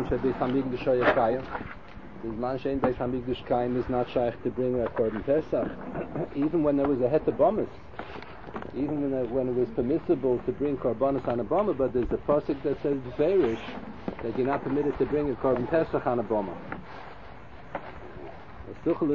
shebeis hamikdash hayakayim. Bizman shein beis hamikdash kayim is not shaykh to bring a korban pesach. Even when there was a hetabomus, even when it was permissible to bring korbanos on a boma, but there's a pasuk that says beferish that you're not permitted to bring a korban pesach on a boma. So a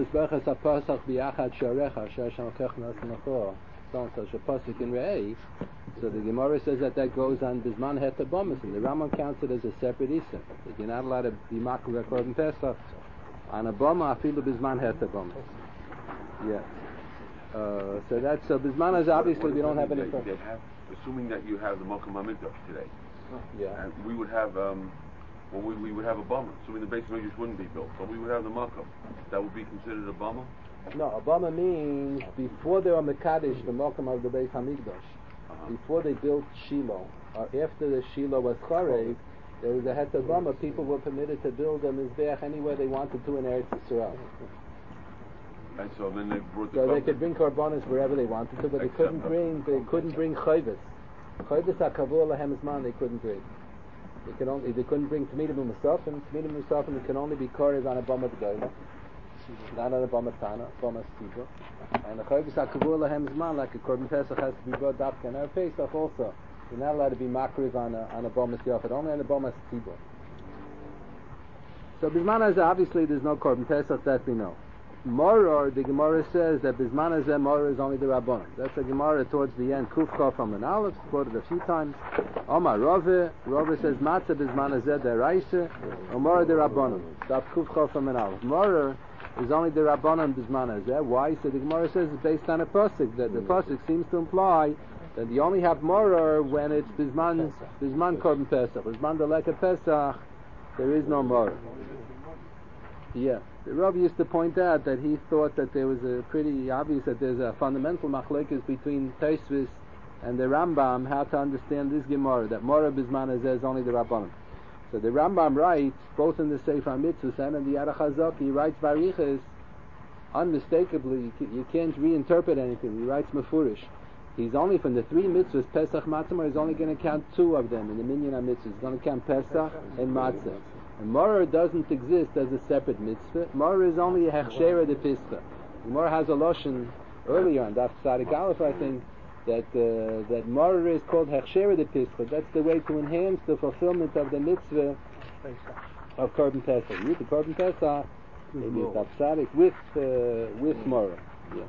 pasuk in Re'eh. So the Gemara says that goes on Bisman Hetabomus, and the Rambam counts it as a separate Issa. That you're not allowed to be makul korban pesach on a boma afilu Bisman Hetabomus. Yeah. So Bisman is obviously we don't have any. Assuming that you have the Mokum HaMikdash today, yeah, and we would have we would have a bama. Assuming the base Mikdash wouldn't be built, but we would have the Mokum. That would be considered a bama. No, a bama means before they were Mekadesh, the Mokum of the Beis Hamikdash. Before they built Shiloh, or after the Shiloh was Charev, there was a Heter Bama. People were permitted to build a Mizbeach anywhere they wanted to in Eretz Yisrael. And so then they brought the. So they could bring korbanos wherever they wanted to, but they couldn't bring chayvus. Chayvus hakavur lahem zman they couldn't bring. They couldn't bring tmidim u'musaf, and tmidim u'musaf and it can only be korev on a bama d'goyla, not on a bama tana, bama stiba. And the chayvus hakavur lahem zman, like a korban pesach, has to be brought dafka. And our pesach also, you're not allowed to be makriv on a bama yafet, only on a bama stiba. So bisman hazeh obviously there's no korban pesach that we know. Moror, the Gemara says that Bisman Hazeh Moror is only the Rabbanon. That's a Gemara towards the end. Kufcha from an Aleph, quoted a few times. Omar Rove says Matzah Bisman Hazeh Deraisa, Omar the Rabbanon. That's Kufcha from an Aleph. Moror is only the Rabbanon Bisman Hazeh. Why? So the Gemara says it's based on a pasuk. That the pasuk seems to imply that you only have Moror when it's Bisman Korban Pesach. Bisman Deleka Pesach, there is no Moror. Yeah, the Rav used to point out that he thought that there was a pretty obvious that there's a fundamental machlokes between Tosfos and the Rambam how to understand this Gemara, that Morah Bisman Hazeh is only the Rabbanim. So the Rambam writes, both in the Sefer HaMitzvos and in the Yarech HaZok, he writes Barichas, unmistakably, you can't reinterpret anything, he writes Mefurish. He's only from the three mitzvahs, Pesach, Matzah, he's only going to count two of them in the Minyan HaMitzvahs. He's going to count Pesach and Matzah. And Morah doesn't exist as a separate mitzvah. Morah is only a hechshera de pischa. Morah has a lashon earlier on Daf Tzadik Aleph, I think, that Morah is called hechshera de pischa. That's the way to enhance the fulfillment of the mitzvah of Korban Pesach. You the Korban Pesach, maybe it's Daf Tzadik with Morah. Yeah.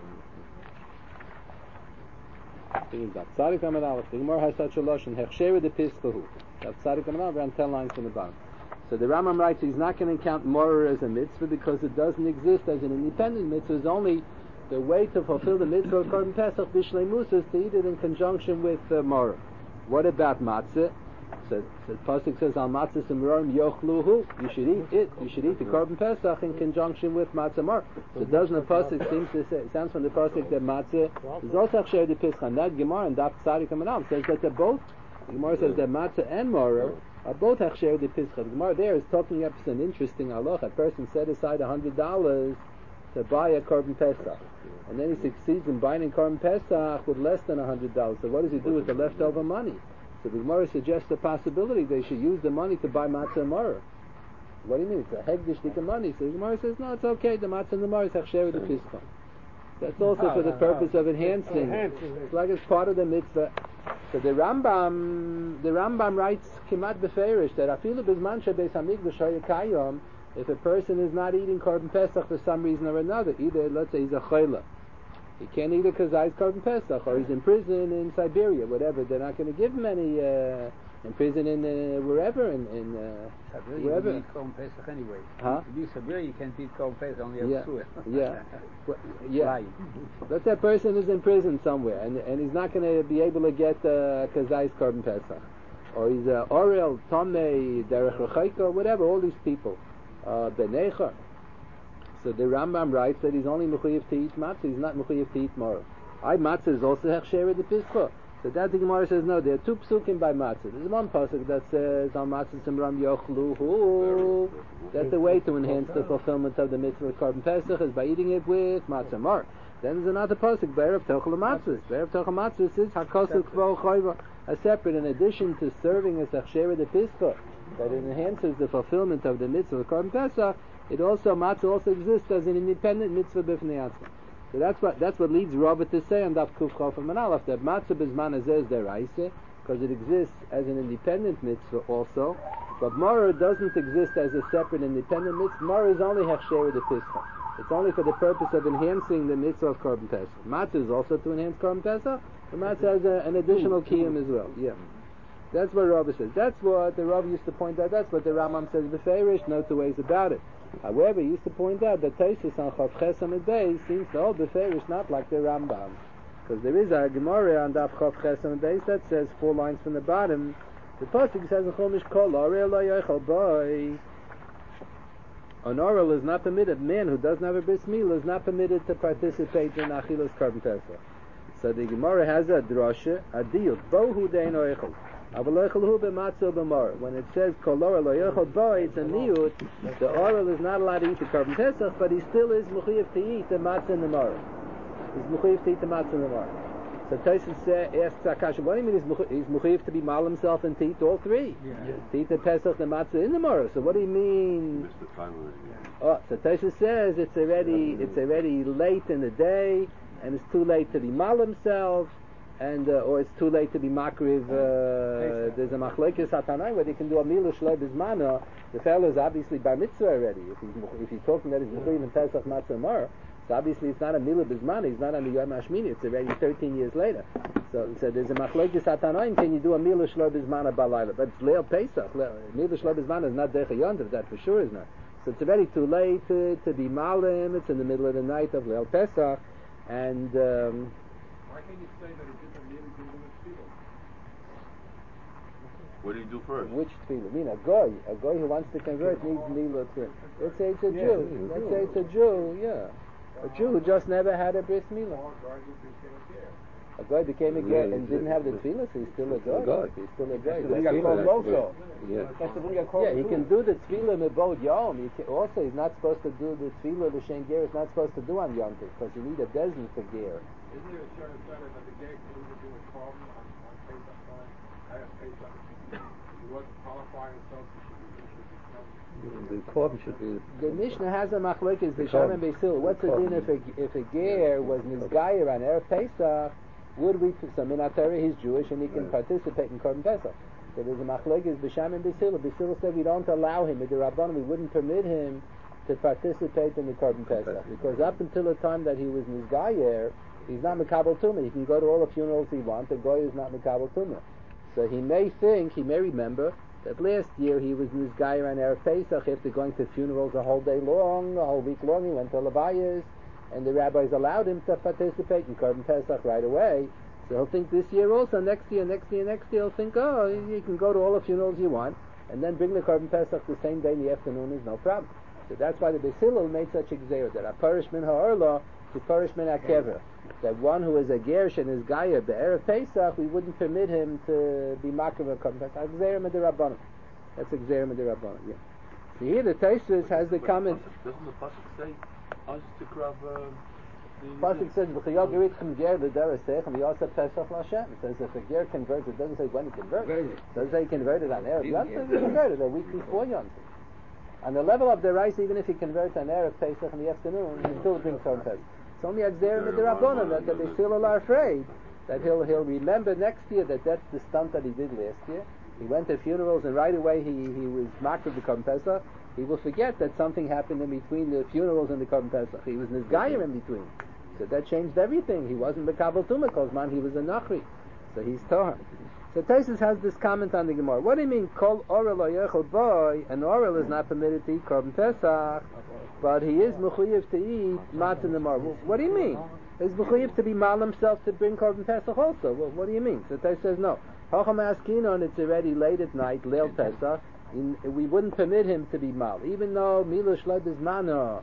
I think it's Daf Tzadik Amud Aleph. The Gemara has such a lashon hechshera de pischa hu. Daf Tzadik Amud Aleph, around 10 lines from the bottom. So the Rambam writes he's not going to count Morah as a mitzvah because it doesn't exist as an independent mitzvah. It's only the way to fulfill the mitzvah of Korban Pesach b'shleimus is to eat it in conjunction with Morah. What about matzah? So the pasuk says al matzah simrorim yochluhu. You should eat it. You should eat the Korban Pesach in conjunction with matzah Morah. So doesn't the pasuk seems to say? It sounds from the pasuk that matzah is also chayr de pischa. And that Gemara and Daf Tzadik Amud Aleph says that they're both. The Gemara says that matzah and Morah are both hechsher de pischa. The Gemara there is talking up an interesting halacha. A person set aside $100 to buy a korban pesach, and then he succeeds in buying a korban pesach with less than $100. So what does he do with the leftover money? So the Gemara suggests the possibility they should use the money to buy matzah and maror. What do you mean? It's a hegdish dika money. So the Gemara says no, it's okay. The matzah and the maror is hechsher de pischa. That's also for the purpose of enhancing. It's like it's part of the mitzvah. So the Rambam writes kimat beferish that afilu bizman shebeis hamikdash hayakayom, if a person is not eating korban pesach for some reason or another, either let's say he's a chayla, he can't eat it because he's korban pesach, or he's in prison in Siberia, whatever. They're not going to give him any in prison in wherever in Siberia. Wherever. You can't eat korban pesach anyway. Huh? If you Siberia, you can't eat korban pesach, only have yeah. Let's say a person is in prison somewhere, and he's not going to be able to get kazayis korban pesach, or he's orel tomei derech rechaika, whatever. All these people, benecha. So the Rambam writes that he's only mechuyev to eat matzah. He's not mechuyev to eat maror. Matzah is also hechsher de pischa. So that the Gemara says no. There are two psukim by matzah. There's one pasuk that says al matzah simram yochluhu. That's the way to enhance the fulfillment of the mitzvah of korban pesach is by eating it with matzah maror. Then there's another pasuk be'erev tochel matzah. Be'erev tochel matzah is hakosu kvo choyva. A separate, in addition to serving as hechsher de pischa, that it enhances the fulfillment of the mitzvah of Korban Pesach, matzah also exists as an independent mitzvah b'fnei atzma. So that's what leads Robert to say on Daf Kuf Chof and Manalaf that matzah b'zman hazeh is deraisa, because it exists as an independent mitzvah also, but maror doesn't exist as a separate independent mitzvah. Maror is only hechsher the pischa. It's only for the purpose of enhancing the mitzvah of Korban Pesach. Matzah is also to enhance Korban Pesach, but matzah has an additional kiyum as well. Yeah. That's what Rabbi says. That's what the Rabbi used to point out. That's what the Rambam says b'feirish. No two ways about it. However, he used to point out that Tosfos on Chav Ches Amud Beis seems to hold b'feirish not like the Rambam, because there is a Gemara on Daf Chav Ches Amud Beis that says 4 lines from the bottom. The pasuk says in Chumash Kol Orel Lo Yochel Boi. An oral is not permitted. Man who doesn't have a bris milah is not permitted to participate in Achilas Korban Pesach. So the Gemara has a drasha, a diuk, bohu dein oichel. When it says Kol Orel Lo Yochel Boi, it's a niyut. The oral is not allowed to eat the Korban Pesach, but he still is mechuyev to eat the matzah in the morrow. He's mechuyev to eat the matzah in the morrow. So Tosfos asks Akasha, what do you mean he's mechuyev to be mal himself and to eat all 3? Yeah. To eat the Pesach, the matzah in the morrow. So what do you mean? Missed the time already. Oh, so Tosfos says it's already late in the day, and it's too late to be mal himself, and or it's too late to be makriv. There's a machlokes hatanai where they can do a milah shloi bizmana. The fellow is obviously bar mitzvah already. If he's talking that he's mechuyev in Pesach matzah mar, so obviously it's not a milah bizmana. He's not on the Yom Hashmini. It's already 13 years later. So there's a machlokes hatanai. Can you do a milah shloi bizmana balayla? But it's leil Pesach. Milah shloi bizmana is not decha yontiv. That for sure is not. So it's already too late to be malim. It's in the middle of the night of leil Pesach, and. Why can't you say that it didn't really do the tefillah? What do you do first? Which tefillah? I mean, a goy who wants to convert needs milah tefillah. Let's say it's a Jew. Let's say it's a Jew. Yeah, a Jew who just never had a bris milah. A goy became a ger and didn't have the tefillah, so he's still a goy. He's still a goy. Yeah, he can do the tefillah mebod yom. Also, he's not supposed to do the tefillah the shen ger is not supposed to do on yom tov because you need a bezin for ger. Isn't there a shayla that the ger can even do a korban on Pesach time? I have Pesach. He wasn't qualifying himself. The korban should be. The Mishnah has a machlokes b'sham and b'sil. What's the din if a ger was nizgayer on erev Pesach? Would we? So Minatari, he's Jewish and he can participate in Korban Pesach. So there's a machlokes b'sham and b'sil. B'sil said we don't allow him. With the Rabban, we wouldn't permit him to participate in the Korban Pesach because up until the time that he was nizgayer, he's not Mekabel Tumah. He can go to all the funerals he wants. The goy is not Mekabel Tumah. So he may remember that last year he was nizgayer on erev Pesach after going to funerals a whole day long, a whole week long. He went to Levias, and the rabbis allowed him to participate in Korban Pesach right away. So he'll think this year also, next year, he'll think, oh, you can go to all the funerals you want, and then bring the Korban Pesach the same day in the afternoon is no problem. So that's why the Beis Hillel made such a gzeira that a parish min ha'orla to parish min ha'kever. That one who is a gersh and is gayer be'erev Pesach, we wouldn't permit him to be makriv a Korban Pesach. Gzeira midirabbanan. That's a gzeira midirabbanan. Yeah. So here the Tosfos has the comment. Doesn't the pasuk say us to grab the pasuk says v'chayol geritchem ger l'derasech and v'yosef Pesach l'Hashem. It says if a ger converts, it doesn't say when he converts. It doesn't say he converted on erev Yom Tov. He converted a week before Yom Tov. On the level of the rice, even if he converts on erev Pesach in the afternoon, he still brings Korban Pesach. It's only a gzeira midirabbanan that the Beis Hillel are afraid that he'll remember next year that that's the stunt that he did last year. He went to funerals and right away he was makriv the Korban Pesach. He will forget that something happened in between the funerals and the Korban Pesach. He was nizgayer in between. So that changed everything. He wasn't Mekabel Tumah Kozman, he was a Nachri. So he's Torah. So Tosfos has this comment on the Gemara. What do you mean, Kol Orel Lo Yochel Boi? An Orel is not permitted to eat Korban Pesach, but he is mechuyev to eat matzah in the morrow. What do you mean? He's mechuyev to be mal himself to bring Korban Pesach also. Well, what do you mean? So Tosfos says no. Hacham Askinon, it's already late at night, Leil Pesach. We wouldn't permit him to be mal, even though milah shloi bizmana.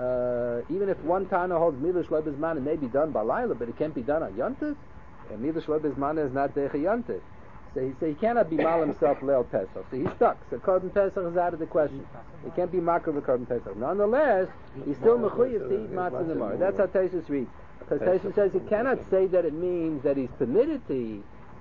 Even if one Tana holds milah shloi bizmana, it may be done by Laila, but it can't be done on Yontif. Milah shloi bizmana is not decha Yontif. So he cannot be mal himself Leil Pesach. So he's stuck. So Korban Pesach is out of the question. He can't be makriv of Korban Pesach. Nonetheless, he's still mechuyev to eat matzah in the morrow. That's how Tosfos reads. Because Tosfos says he cannot say that it means that he's permitted to eat.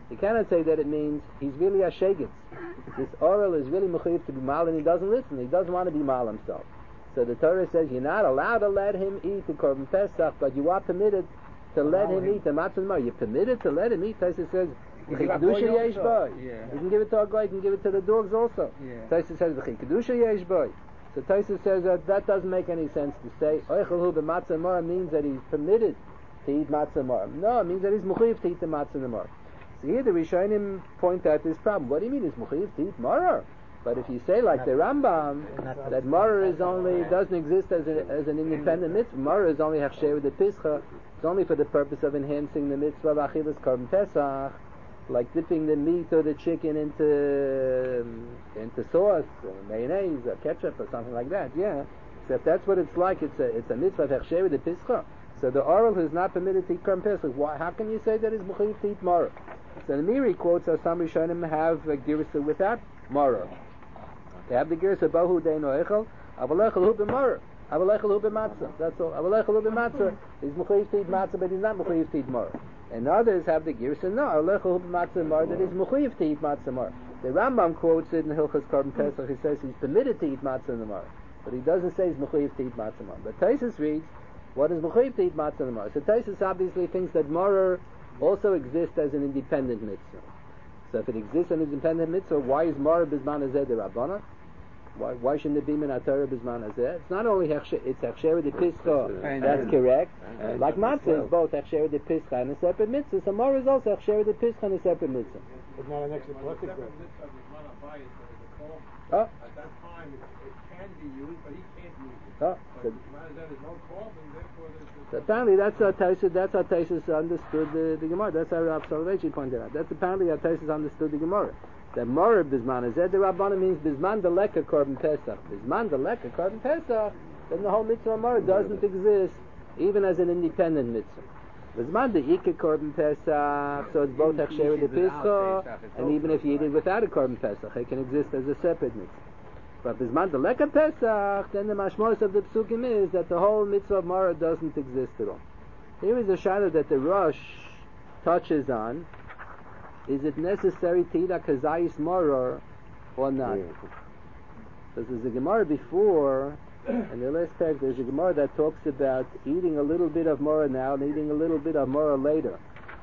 You cannot say that it means he's really a shegitz. This oral is really mechuyev to be mal, and he doesn't listen. He doesn't want to be mal himself. So the Torah says you're not allowed to let him eat the korban pesach, but you are permitted to let him eat the matzah and mar. You're permitted to let him eat. Taisa says v'chikadusha yesh boy. You can give it to a guy. You can give it to the dogs also. Taisa says v'chikadusha yesh boy. So Taisa says that doesn't make any sense to say oichelhu b'matzah and mar means that he's permitted to eat matzah and mar. No, it means that he's mechuyev to eat the matzah and mar. So here the Rishonim point out this problem. What do you mean he's mechuyev to eat mar? But if you say like the Rambam that Maror is only doesn't exist as an independent mitzvah, Maror is only hechsher with the pischa. It's only for the purpose of enhancing the mitzvah of achilas korban pesach, like dipping the meat or the chicken into sauce, or mayonnaise, or ketchup, or something like that. Yeah, except that's what it's like. It's a mitzvah of hechsher with the pischa. So the oral is not permitted to eat korban pesach. Why? How can you say that it's mechuyev to eat Maror? So the Miri quotes how some Rishonim have a girsa without Maror. They have the girsa bahu deino echel, avalechel hu b'mar, avalechel hu b'matzah. That's all. Avalechel hu b'matzah. He's mechuyev to eat matzah, but he's not mechuyev to eat mar. And others have the girsa no, avalechel hu b'matzah mar, that he's mechuyev to eat matzah mar. The Rambam quotes it in Hilchos Korban Pesach. He says he's permitted to eat matzah in the mar, but he doesn't say he's mechuyev to eat matzah mar. But Taisus reads what is mechuyev to eat matzah in the mar. So Taisus obviously thinks that mar also exists as an independent mitzvah. So if it exists as an independent mitzvah, why is mar b'zman hazeh derabbanan? Why shouldn't it be min haTorah b'zman hazeh? It's not only hechsher, it's hechsher de pischa. That's correct. Like matzah is both hechsher de pischa and a separate mitzvah. So mar is also hechsher de pischa and a separate mitzvah. It's not an extra plastic bread. Oh. At that time, it can be used, but he can't use it. Oh. But there's no carbon, therefore there's... So apparently that's how Taisus understood the Gemara. That's how Rav Soloveitchik pointed out. That's apparently how Taisus understood the Gemara. That Morah Bisman Hazeh the Rabbana means Bisman Deleka Korban Pesach. Bisman Deleka Korban Pesach, then the whole mitzvah of Morah doesn't exist even as an independent mitzvah. Bisman De'ika Korban Pesach, so it's both Hechsher de Pischa, and even if you eat it without a Korban Pesach, it can exist as a separate mitzvah. But Bisman Deleka Pesach, then the mashmos of the Psukim is that the whole mitzvah of Morah doesn't exist at all. Here is a shadow that the Rosh touches on. Is it necessary to eat a kazayis maror or not? Because there's a Gemara before, and the last page there's a Gemara that talks about eating a little bit of maror now and eating a little bit of maror later.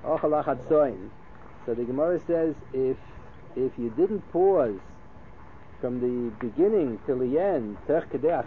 So the Gemara says if you didn't pause from the beginning till the end, so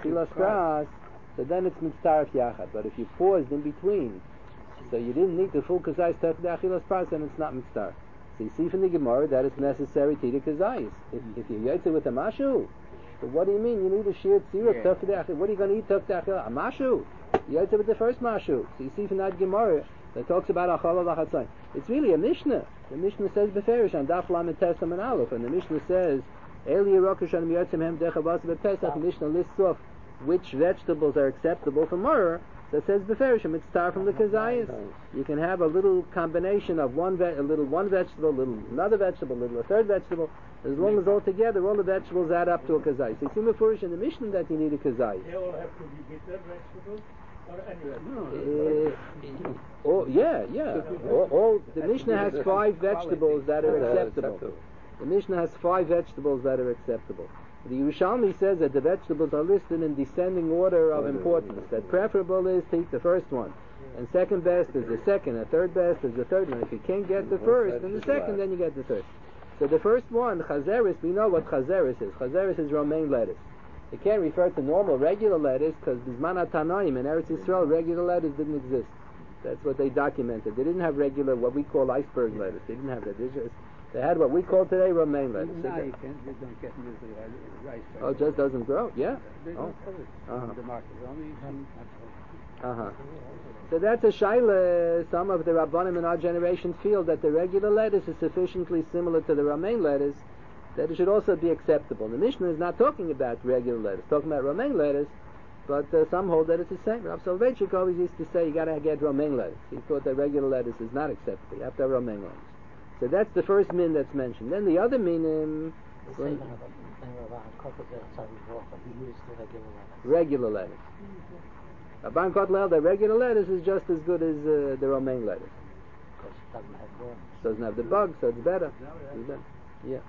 then it's mitzaref yachad. But if you paused in between, so you didn't need the full kazayis terkadei achilas pras, then it's not mitzaref. So you see from the Gemara that it's necessary to eat a kazayis. If you yotze with a mashu, so what do you mean? You need a sheer tzirah terkadei achilas. What are you going to eat terkadei achilas? A mashu. You yotze with the first mashu. So you see from that Gemara that talks about achala v'chatzon. It's really a Mishnah. The Mishnah says beferish on daf lamed tesam and aleph, and the Mishnah says Eli Yerokish and Yotzim Hem Dechavas B'Pesach. Mishnah lists off which vegetables are acceptable for maror. That says beferishim, it's tar from the kazayis. You can have a little combination of one vegetable, another vegetable, a third vegetable, as long as all together all the vegetables add up to a kazayis. It's in the Furish in the Mishnah that you need a kazayis. They all have to be bitter vegetables or any vegetable? The Mishnah has 5 vegetables that are acceptable. The Mishnah has 5 vegetables that are acceptable. The Yerushalmi says that the vegetables are listed in descending order of importance. That preferable is to eat the first one, and second best is the second, and third best is the third one. If you can't get the first and the second, then you get the third. So the first one, chazeris, we know what chazeris is. Chazeris is romaine lettuce. It can't refer to normal, regular lettuce, because Bisman HaTanoim in Eretz Yisrael, regular lettuce didn't exist. That's what they documented. They didn't have regular, what we call iceberg lettuce. They didn't have that. They had what we call today romaine lettuce. Now you don't get usually rice. Oh, it just doesn't grow? Yeah? They don't sell it in the market. Only So that's a shaila. Some of the Rabbanim in our generation feel that the regular lettuce is sufficiently similar to the romaine lettuce that it should also be acceptable. The Mishnah is not talking about regular lettuce, talking about romaine lettuce, but some hold that it's the same. Rav Soloveitchik always used to say you got to get romaine lettuce. He thought that regular lettuce is not acceptable. You have to have romaine lettuce. So that's the first min that's mentioned. Then the other minim, regular lettuce. Rabban Kotler held that regular lettuce is just as good as the romaine lettuce. because it doesn't have worms. Doesn't have the bug, so it's better. It's better. Yeah.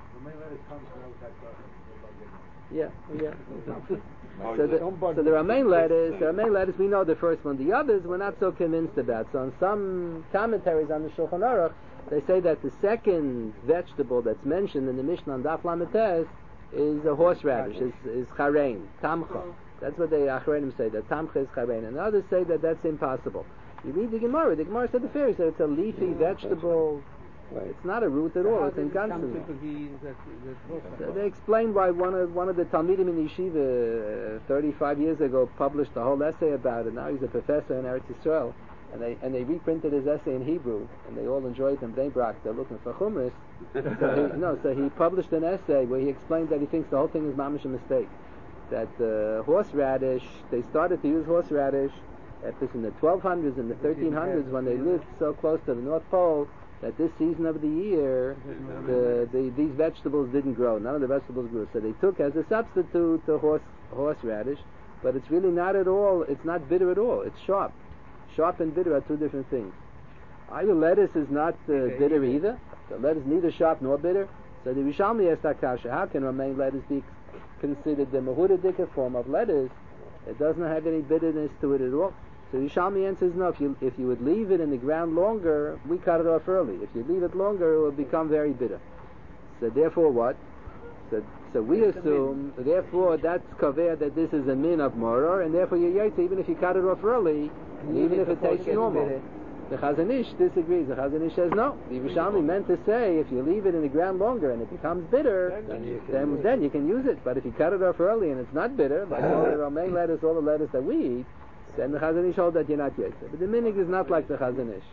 Yeah. So the Ramain letters, we know the first one. The others we're not so convinced about. So in some commentaries on the Shulchan Aruch, they say that the second vegetable that's mentioned in the Mishnah on Daf Lametes is a horseradish, is charein, tamcha. That's what the Achreinim say, that tamcha is charein. And others say that that's impossible. You read the Gemara said the Pharisees said it's a leafy vegetable. Right. It's not a root at all. It's in constant. So they explained why one of the Talmidim in Yeshiva 35 years ago published a whole essay about it. Now he's a professor in Eretz Yisrael, and they reprinted his essay in Hebrew, and they all enjoyed them. They brought, they're looking for chumras. So he published an essay where he explained that he thinks the whole thing is mamish a mistake. That horseradish, they started to use horseradish at this in the 1200s and the 1300s when they lived so close to the North Pole. That this season of the year, these vegetables didn't grow. None of the vegetables grew. So they took as a substitute the horseradish, but it's really not at all. It's not bitter at all. It's sharp. Sharp and bitter are two different things. Either lettuce is not bitter either. The lettuce neither sharp nor bitter. So the Rishalmi asked Akasha, how can romaine lettuce be considered the mahudadika form of lettuce? It doesn't have any bitterness to it at all. So Yishalmi answers, no, if you would leave it in the ground longer, we cut it off early. If you leave it longer, it will become very bitter. So therefore what? So we assume, therefore that's kaver that this is a min of moror, and therefore you're yaitz, even if you cut it off early, even if it tastes normal. The Chazon Ish disagrees. The Chazon Ish says no. The Yishalmi meant to say if you leave it in the ground longer and it becomes bitter, then you can use it. But if you cut it off early and it's not bitter, like all the romaine lettuce, all the lettuce that we eat, then the Chazon Ish holds that you're not Yetzer. But the minig is not like the Chazon Ish.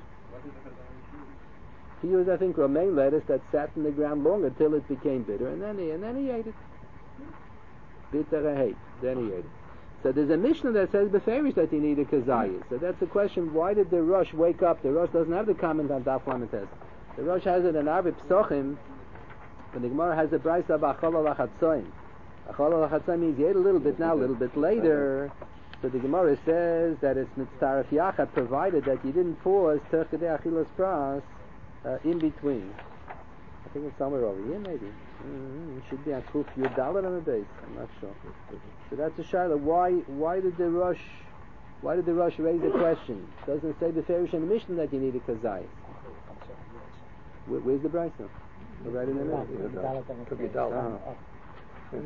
He used, I think, romaine lettuce that sat in the ground longer till it became bitter, and then he ate it. Bitter hate. Then he ate it. So there's a Mishnah that says beferish that you need a kazayis. So that's the question: why did the Rosh wake up? The Rosh doesn't have the comment on Daf Lametes. The Rosh has it in Arbi Psochim, but the Gemara has a brayso of achol al achatzoim. Achol al achatzoim means you ate a little bit now, a little bit later. So the Gemara says that it's mitzaref yachat, provided that you didn't pause terchidei achilas pras in between. I think it's somewhere over here, maybe. It should be on Kuf Yud Dalet on the base. I'm not sure. So that's a shaila. Why did the Rosh raise the question? It doesn't say the Ferish and the Mishnah that you need a kazayis. Where's the brayso? Right in the middle. Could be Dalet. The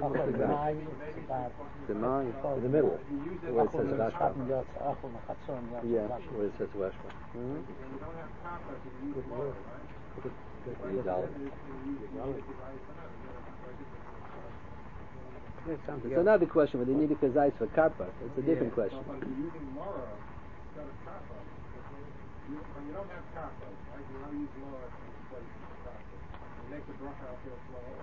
mind. In the middle. Where it says Rashba. Yeah, where it says Rashba. You don't have kappa to use more, right? It's another question whether you need a kazayis for karpa. It's a different question. But if you're using mora instead of kappa, when you don't have kappa, right? You want to use mora instead of kappa. You make the bracha out there slower.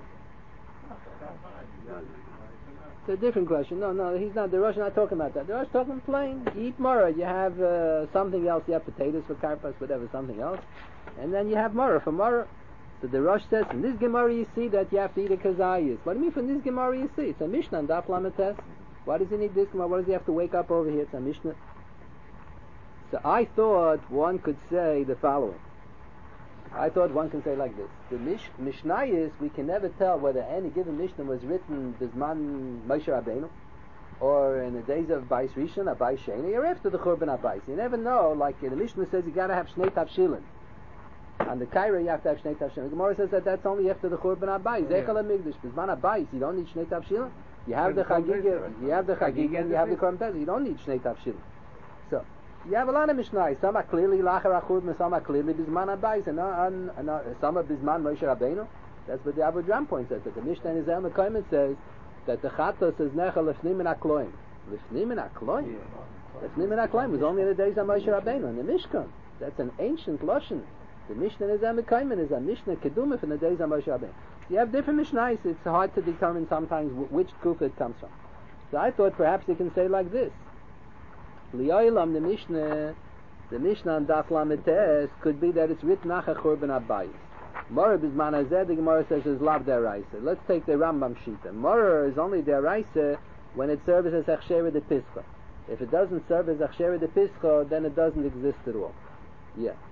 It's a different question. No, he's not. The Rosh is not talking about that. The Rosh is talking plain. You eat mora. You have something else. You have potatoes for karpas, whatever, something else, and then you have mora for mora. So the Rosh says, from this Gemara you see that you have to eat a kazayis. What do you mean from this Gemara you see? It's a Mishnah on Daf Lametes. Why does he need this Gemara? Why does he have to wake up over here? It's a Mishnah. So I thought one could say the following. I thought one can say like this. The Mishnayos, we can never tell whether any given Mishnah was written Bizman Moshe Rabbeinu, or in the days of Bais Rishon, Bais Sheni, or after the Churban Bais. You never know. Like the Mishnah says, you got to have Shnei Tavshilin. On the Kaira, you have to have Shnei Tavshilin. The Gemara says that that's only after the Churban Bais. Zechel HaMikdash, Bizman Bais, you don't need Shnei Tavshilin. You have the Chagiga, and you have the Korban Pesach. You don't need Shnei Tavshilin. So you have a lot of Mishnayos. Some are clearly Lachar Achud, some are clearly Bizman Abayis, and some are Bizman Moshe Rabbeinu. That's what the Avodram points at. That the Mishnah in Ezel Mekayim says that the Chatos is Necha Lefnim and Akloim. Lefnim and Akloim? Lefnim and Akloim was only in the days of Moshe Rabbeinu, in the Mishkan. That's an ancient Lashon. The Mishnah in Ezel Mekayim is a Mishnah Kedumah in the days of Moshe Rabbeinu. So you have different Mishnayos. It's hard to determine sometimes which Kufa it comes from. So I thought perhaps you can say like this. Li'olam, the Mishnah on Daf Lametes could be that it's written Nacha Churban Abayis. Mora Bizman Hazeh, the Gemara says is Lav Deraisa. Let's take the Rambam Shita. Mora is only Deraisa when it serves as Achshera de Pischa. If it doesn't serve as Achshera de Pischa, then it doesn't exist at all. Yeah.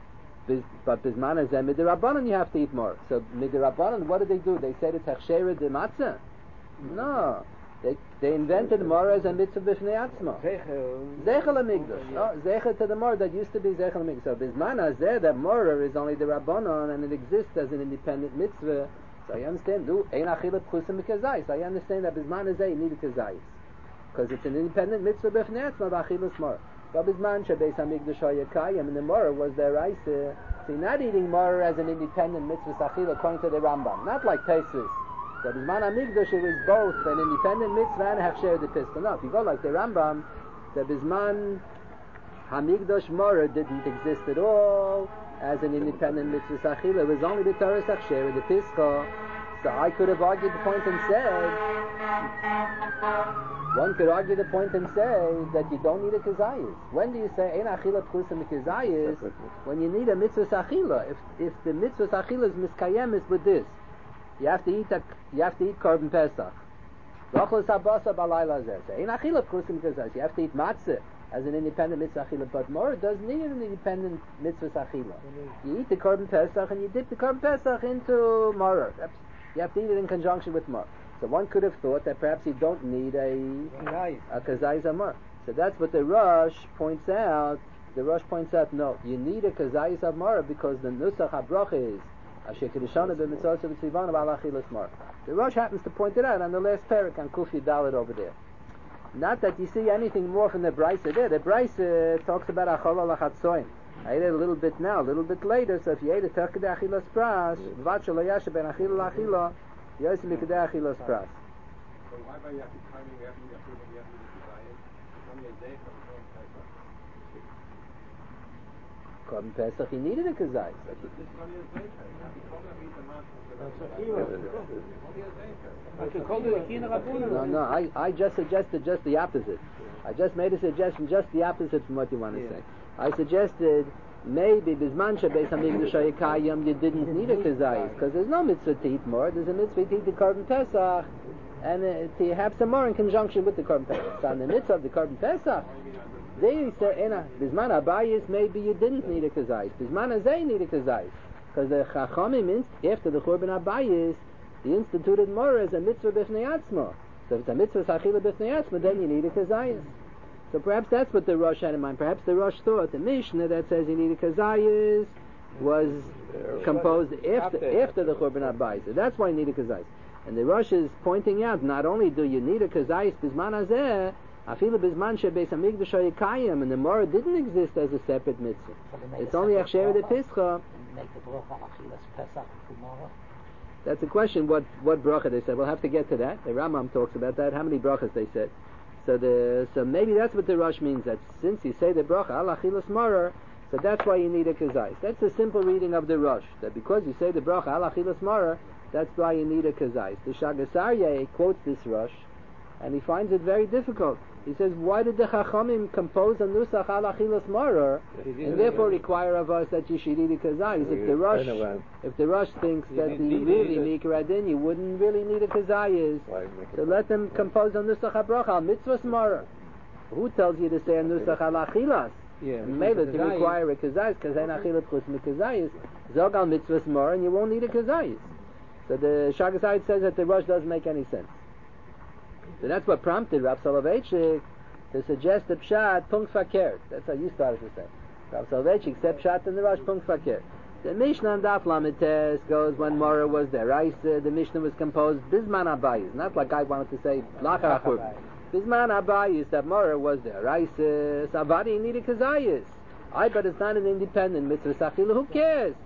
But Bisman Hazeh Midirabbanan you have to eat more. So Midirabbanan, what did they do? They said it's Hechshera de Matzah. No. They invented Mora as a mitzvah b'fnei atzma. Zeichel HaMikdash. No, Zeichel to the Mora that used to be Zeichel HaMikdash. So Bisman Hazeh, that Mora is only the Rabbanon and it exists as an independent mitzvah. So I understand, Ein Achila Pchusim Kazayis. I understand that Bisman Hazeh you need a Kazayis. Because it's an independent mitzvah b'fnei atzma b'achilas Mora. But Bisman Shabeis HaMikdash HaYakayim and the Mora was their Raisa. So you're not eating Mora as an independent mitzvah Sachil according to the Rambam. Not like Taisus. So Bisman HaMikdash it was both an independent mitzvah and Hechsher de Piston. No, if you go like the Rambam, the Bisman HaMikdash Mora didn't exist at all as an independent mitzvah Sachil. It was only the Torah Hechsher de Piston. So I could have argued the point and said, one could argue the point and say that you don't need a kazayis. When do you say ein achila pchusim kazayis? When you need a mitzvah achila. If the mitzvah achila is miskayem with this, you have to eat korban pesach. V'achlos habasa b'alayla zeh. Ein achila pchusim kazayis. You have to eat matzah as an independent mitzvah achila. But more doesn't need an independent mitzvah achila. You eat the korban pesach and you dip the korban pesach into morah. You have to eat it in conjunction with morah. So one could have thought that perhaps you don't need a kazayis amar. So that's what the Rosh points out. The Rosh points out, no, you need a kazayis amar because the nusach habracha is asher kedishana b'mitzvah v'tzivana b'alachilas mar. The Rosh happens to point it out on the last parak on Kufi Dalet over there. Not that you see anything more from the Brisa there. The Brisa talks about achol lachatzoin. I ate it a little bit now, a little bit later. So if you ate it taked achilas pras, v'vat shelo yasha ben achila lachila. Yes, mikdei achilas pras. So why by Yachid timing we have to eat Achila, we have to eat Kazayis? It's only a day from Korban Pesach, he needed a kazayis. It's only a day. No, I just suggested just the opposite. I just made a suggestion just the opposite from what you want to say. I suggested maybe Bisman Shabeis HaMikdash HaYakayim you didn't need a kazayis because there's no mitzvah to eat more. There's a mitzvah to eat the korban pesach and to have some more in conjunction with the korban pesach. So on the mitzvah of the korban pesach, there you say Bisman Abayis maybe you didn't need a kazayis. Bisman Hazeh need a kazayis because the Chachamim after the korban Abayis they instituted more as a mitzvah b'fnei atzma. So if it's a mitzvah sachila b'fnei atzma, then you need a kazayis. So perhaps that's what the Rosh had in mind. Perhaps the Rosh thought the Mishnah that says you need a kazayis was composed after the Churban Abayis. So that's why you need a kazayis. And the Rosh is pointing out not only do you need a kazayis bisman hazeh, afilu bisman shebeis hamikdash hayikayim, and the Morah didn't exist as a separate mitzvah. It's only Achsher de Pischa. Make the bracha achilas pesach tomorrow. That's a question. What bracha they said? We'll have to get to that. The Rambam talks about that. How many brachas they said? So maybe that's what the Rosh means, that since you say the bracha al achilas marar, so that's why you need a kazayis. That's a simple reading of the Rosh, that because you say the bracha al achilas marar, that's why you need a kazayis. The Shagas Aryeh quotes this Rosh, and he finds it very difficult. He says, why did the Chachamim compose a nusach al achilas marar, and therefore require of us that you should eat a kazayis? If the Rosh thinks that you really mikra adin, you wouldn't really need a kazayis. So let them compose a nusach habracha al mitzvahs marar. Who tells you to say a nusach al achilas? And maybe to require a kazayis, because ein achilat chus mikazayis, zog al mitzvahs marar, and you won't need a kazayis. So the Shagas Aryeh says that the Rosh doesn't make any sense. So that's what prompted Rav Soloveitchik to suggest the pshat punkt fakert. That's how you started to say. Rav Soloveitchik said pshat in the Rosh punkt fakert. The Mishnah on Daf Lametes goes when Morah was there. The Mishnah was composed bisman abayis, not like I wanted to say lachar achur. Bisman abayis that Morah was there. Savadi needed kazayis. But it's not an independent mitzvah sachila. Who cares?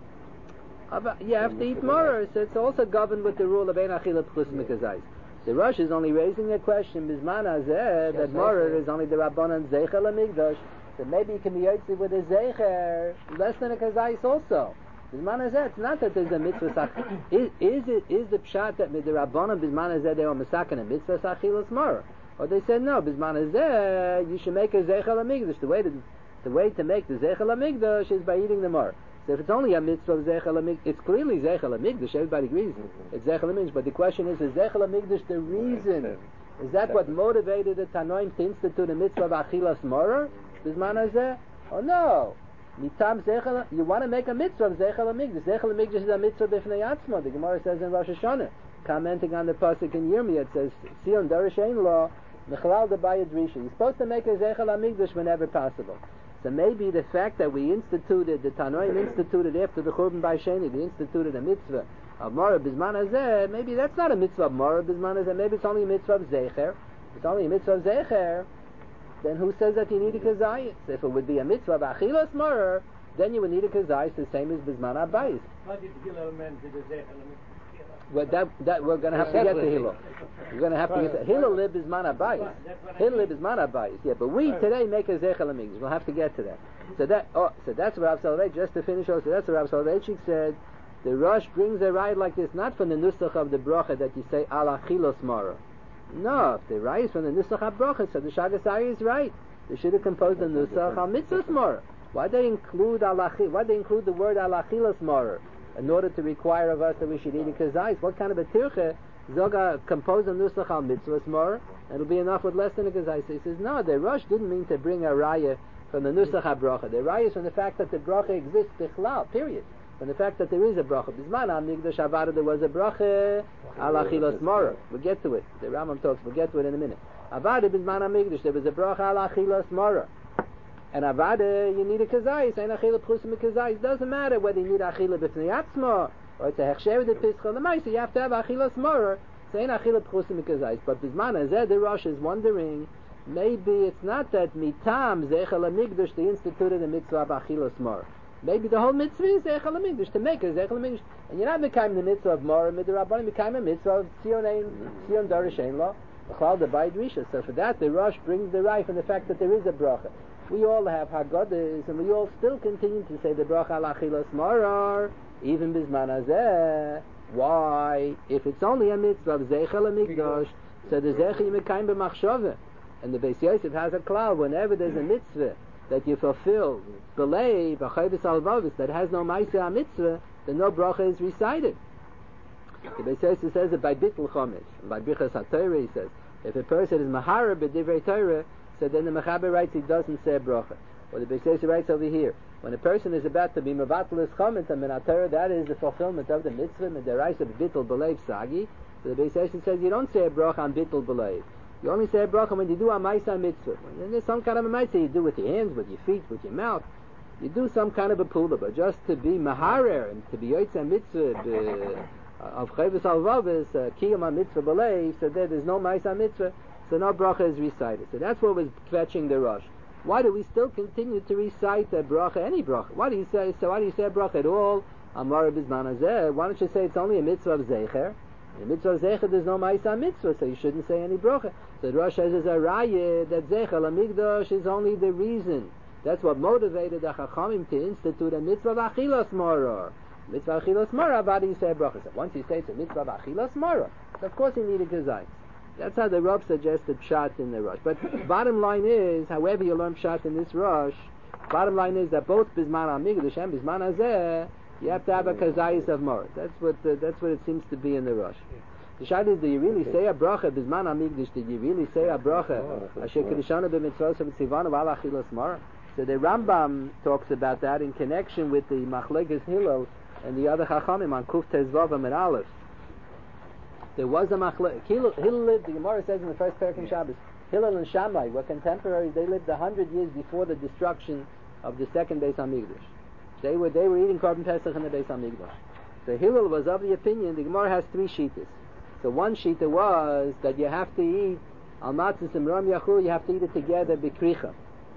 You have to eat Morah, so it's also governed with the rule of ein achilat chus mikazayis. The Rosh is only raising a question, Bisman Hazeh, that Morah is only the Rabbanan Zeicher Lamigdash, so maybe it can be yotzi with a Zeicher, less than a Kazayis also. Bisman Hazeh, it's not that there's a mitzvah sach. Is the pshat that the Rabbanan Bisman Hazeh, they were masakin a mitzvah sachilas Morah? Or they said, no, Bisman Hazeh, you should make a Zeicher Lamigdash. The way to make the Zeicher Lamigdash is by eating the Morah. So if it's only a mitzvah of Zeichel HaMikdash, it's clearly Zeichel HaMikdash, everybody agrees. It's Zeichel HaMikdash, but the question is Zeichel HaMikdash the reason? Is that what motivated the Tanoim to institute a mitzvah of Achilas Morah? Bisman Hazeh? Oh no! Mitam Zeichel, you want to make a mitzvah of Zeichel HaMikdash. Zeichel HaMikdash is a mitzvah b'fnei atzma. The Gemara says in Rosh Hashanah, commenting on the pasuk in Yirmiyah, it says, Sion Darish Ein Lo, Mechalal Debaya Drisha. You're supposed to make a Zeichel HaMikdash whenever possible. So maybe the fact that we instituted, the Tanoim instituted after the Churban Bai Sheni, they instituted a mitzvah of Mora Bizman Hazeh, maybe that's not a mitzvah of Mora Bizman Hazeh, maybe it's only a mitzvah of Zecher. If it's only a mitzvah of Zecher, then who says that you need a kazayis? If it would be a mitzvah of achilas morer, then you would need a kazayis the same as bisman abayis. What did Hillel meant to the Zeichel? Well, that we're going to have to get to Hillel. We're going to have to get to Hillel lib bisman abayis. Hillel lib bisman abayis. Yeah, but we today make a zeichel amigdus. We'll have to get to that. So that's what Rav Soloveitchik, just to finish off. So that's what Rav Soloveitchik said. The Rosh brings a ride like this, not from the nusach of the bracha that you say al achilos morer. No, if the rise from the Nusach HaBrocha, so the Shagas Ari is right. They should have composed the Nusach HaMitzvahs more. Why they include the word Alachilas more in order to require of us that we should eat a kazayis? What kind of a tirche? Zoga compose a Nusach HaMitzvahs more, and it'll be enough with less than a kazayis. So he says, no, the Rosh didn't mean to bring a raya from the Nusach HaBrocha. The raya is from the fact that the bracha exists, bichlal, period. From the fact that there is a bracha. Bisman HaMikdash Avada, there was a bracha al achilas mora. We'll get to it. The Rambam talks, we'll get to it in a minute. Avada Bisman HaMikdash, there was a bracha al achilas mora. And Avada, you need a kazayis. Ein achila pchusim kazayis. Doesn't matter whether you need achila b'fnei atzma, or it's a hechsher with the pischal. The ma'isa, you have to have achilas mora. So ein achila pchusim kazayis. But Bisman Hazeh, the Rosh is wondering, maybe it's not that mitam Zeichel HaMikdash, they instituted the mitzvah of achilas mora. Maybe the whole mitzvah is Zeichel HaMikdash, to make a Zeichel HaMikdash. And you're not becoming the mitzvah of Mora Midrabanan, becoming a mitzvah of Sion Darish Ein Lo, B'chlal Debay Drisha. So for that, the Rosh brings the right from the fact that there is a bracha. We all have Haggadahs, and we all still continue to say the bracha al achilas mora, even Bisman Hazeh. Why? If it's only a mitzvah of Zeichel HaMikdash, so the Zeichel Yimekayim B'machshove. And the Beis Yosef has a klal, whenever there's a mitzvah that you fulfill, belay, b'chayvis alvavis, that has no ma'aseh mitzvah, then no bracha is recited. The Beis Yosef says it by bittul chometz, by bichas haTorah he says, if a person is mahara b'divrei Torah, so then the mechaber writes he doesn't say a bracha. Or the Beis Yosef writes over here, when a person is about to be mevatel his chometz and min haTorah, that is the fulfillment of the mitzvah, and the rise of bittul b'leiv sagi. So the Beis Yosef says you don't say a bracha on bittul b'leiv. You only say a bracha when you do a ma'aseh mitzvah. When there's some kind of a ma'aseh you do with your hands, with your feet, with your mouth. You do some kind of a pula, but just to be maharer and to be yotzei mitzvah of chayvus alvavis, kiyam mitzvah b'lei, so there's no ma'aseh mitzvah, so no bracha is recited. So that's what was fetching the Rosh. Why do we still continue to recite a bracha, any bracha? Why do you say a bracha at all? Amar Bisman Hazeh. Why don't you say it's only a mitzvah of zecher? In the mitzvah of Zeichel, there's no ma'aseh mitzvah, so you shouldn't say any bracha. So the Rosh says there's a raya that Zeichel HaMikdash is only the reason. That's what motivated the Chachamim to institute a mitzvah of achilas mora. Mitzvah of achilas mora, how do you say a bracha? So once you say it's a mitzvah of achilas mora, so of course you need a kazayis. That's how the Rav suggested pshat in the Rosh. But bottom line is, however you learn pshat in this Rosh, bottom line is that both Bisman HaMikdash and Bisman Hazeh, you have to have a kazayis of mora. That's what it seems to be in the Rosh. The shayla is, do you really say a bracha bisman hamikdash? Did you really say a bracha? Asher kedishana b'mitzvos v'tzivanu v'al achilas mora. So the Rambam talks about that in connection with the Machlekes Hillel and the other Chachamim on Kuf Tezvav and Aleph. There was a Machlekes. Hillel lived. The Gemara says in the first parak in Shabbos, Hillel and Shammai were contemporaries. They lived 100 years before the destruction of the second Beis Hamikdash. They were eating Korban Pesach in the Beis Hamikdash. So Hillel was of the opinion, the Gemara has three shittas. So one shita was that you have to eat al matzah simram yachul, you have to eat it together b'kricha.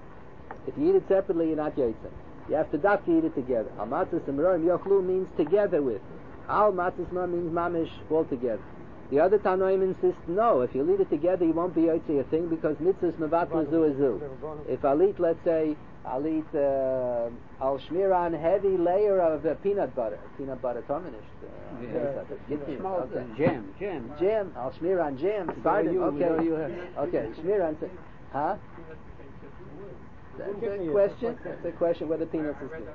If you eat it separately, you're not yotzei. You have to dafki eat it together. Al matzah simram yachlu means together with. Al matzah simram means mamish all together. The other Tanoim insist no. If you eat it together, you won't be yotzei a thing because mitzvahs mevatel zu. If I'll eat, let's say, I'll shmear on heavy layer of peanut butter tominish. Jam. I'll smear on jam. Okay. Smear on. Huh? That's a question. That's a question whether peanuts is good.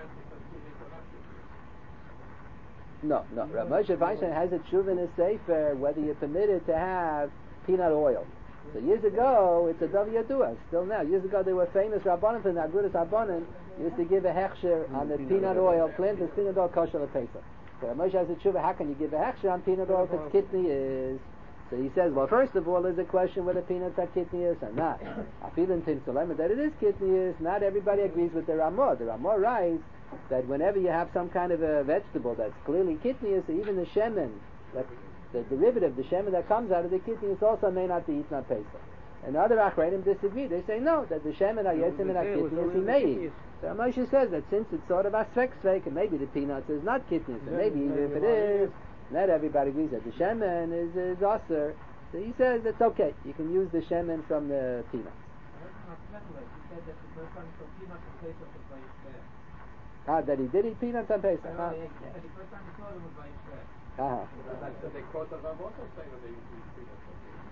No. Rav Moshe Feinstein has a tshuva in his sefer whether you're permitted to have peanut oil. So years ago, it's a Dav Yadua, still now. Years ago, there were famous Rabbanim from the Agudas Rabbanim used to give a hechsher on the peanut oil, planted peanut oil kosher lepesach. So Moshe has a tshuva, how can you give a hechsher on peanut oil if it's kidney? So he says, well, first of all, there's a question whether peanuts are kidneys or not. I feel in Timsalem that it is kidneys. Not everybody agrees with the Ramah. The Ramah writes that whenever you have some kind of a vegetable that's clearly kidneys, even the shemen, the derivative, the shemen that comes out of the kidneys also may not be eaten on Pesach. And other Achreinim disagree. They say no, that the shemen are yetzim and are kidneys, he may eat. So Moshe says that since it's sort of a svek, and maybe the peanuts is not kidneys, and maybe even if it is, not everybody agrees that the shemen is aser. So he says it's okay. You can use the shemen from the peanuts. That he did eat peanuts on Pesach. So they quote the Rav also saying that they used to eat peanuts.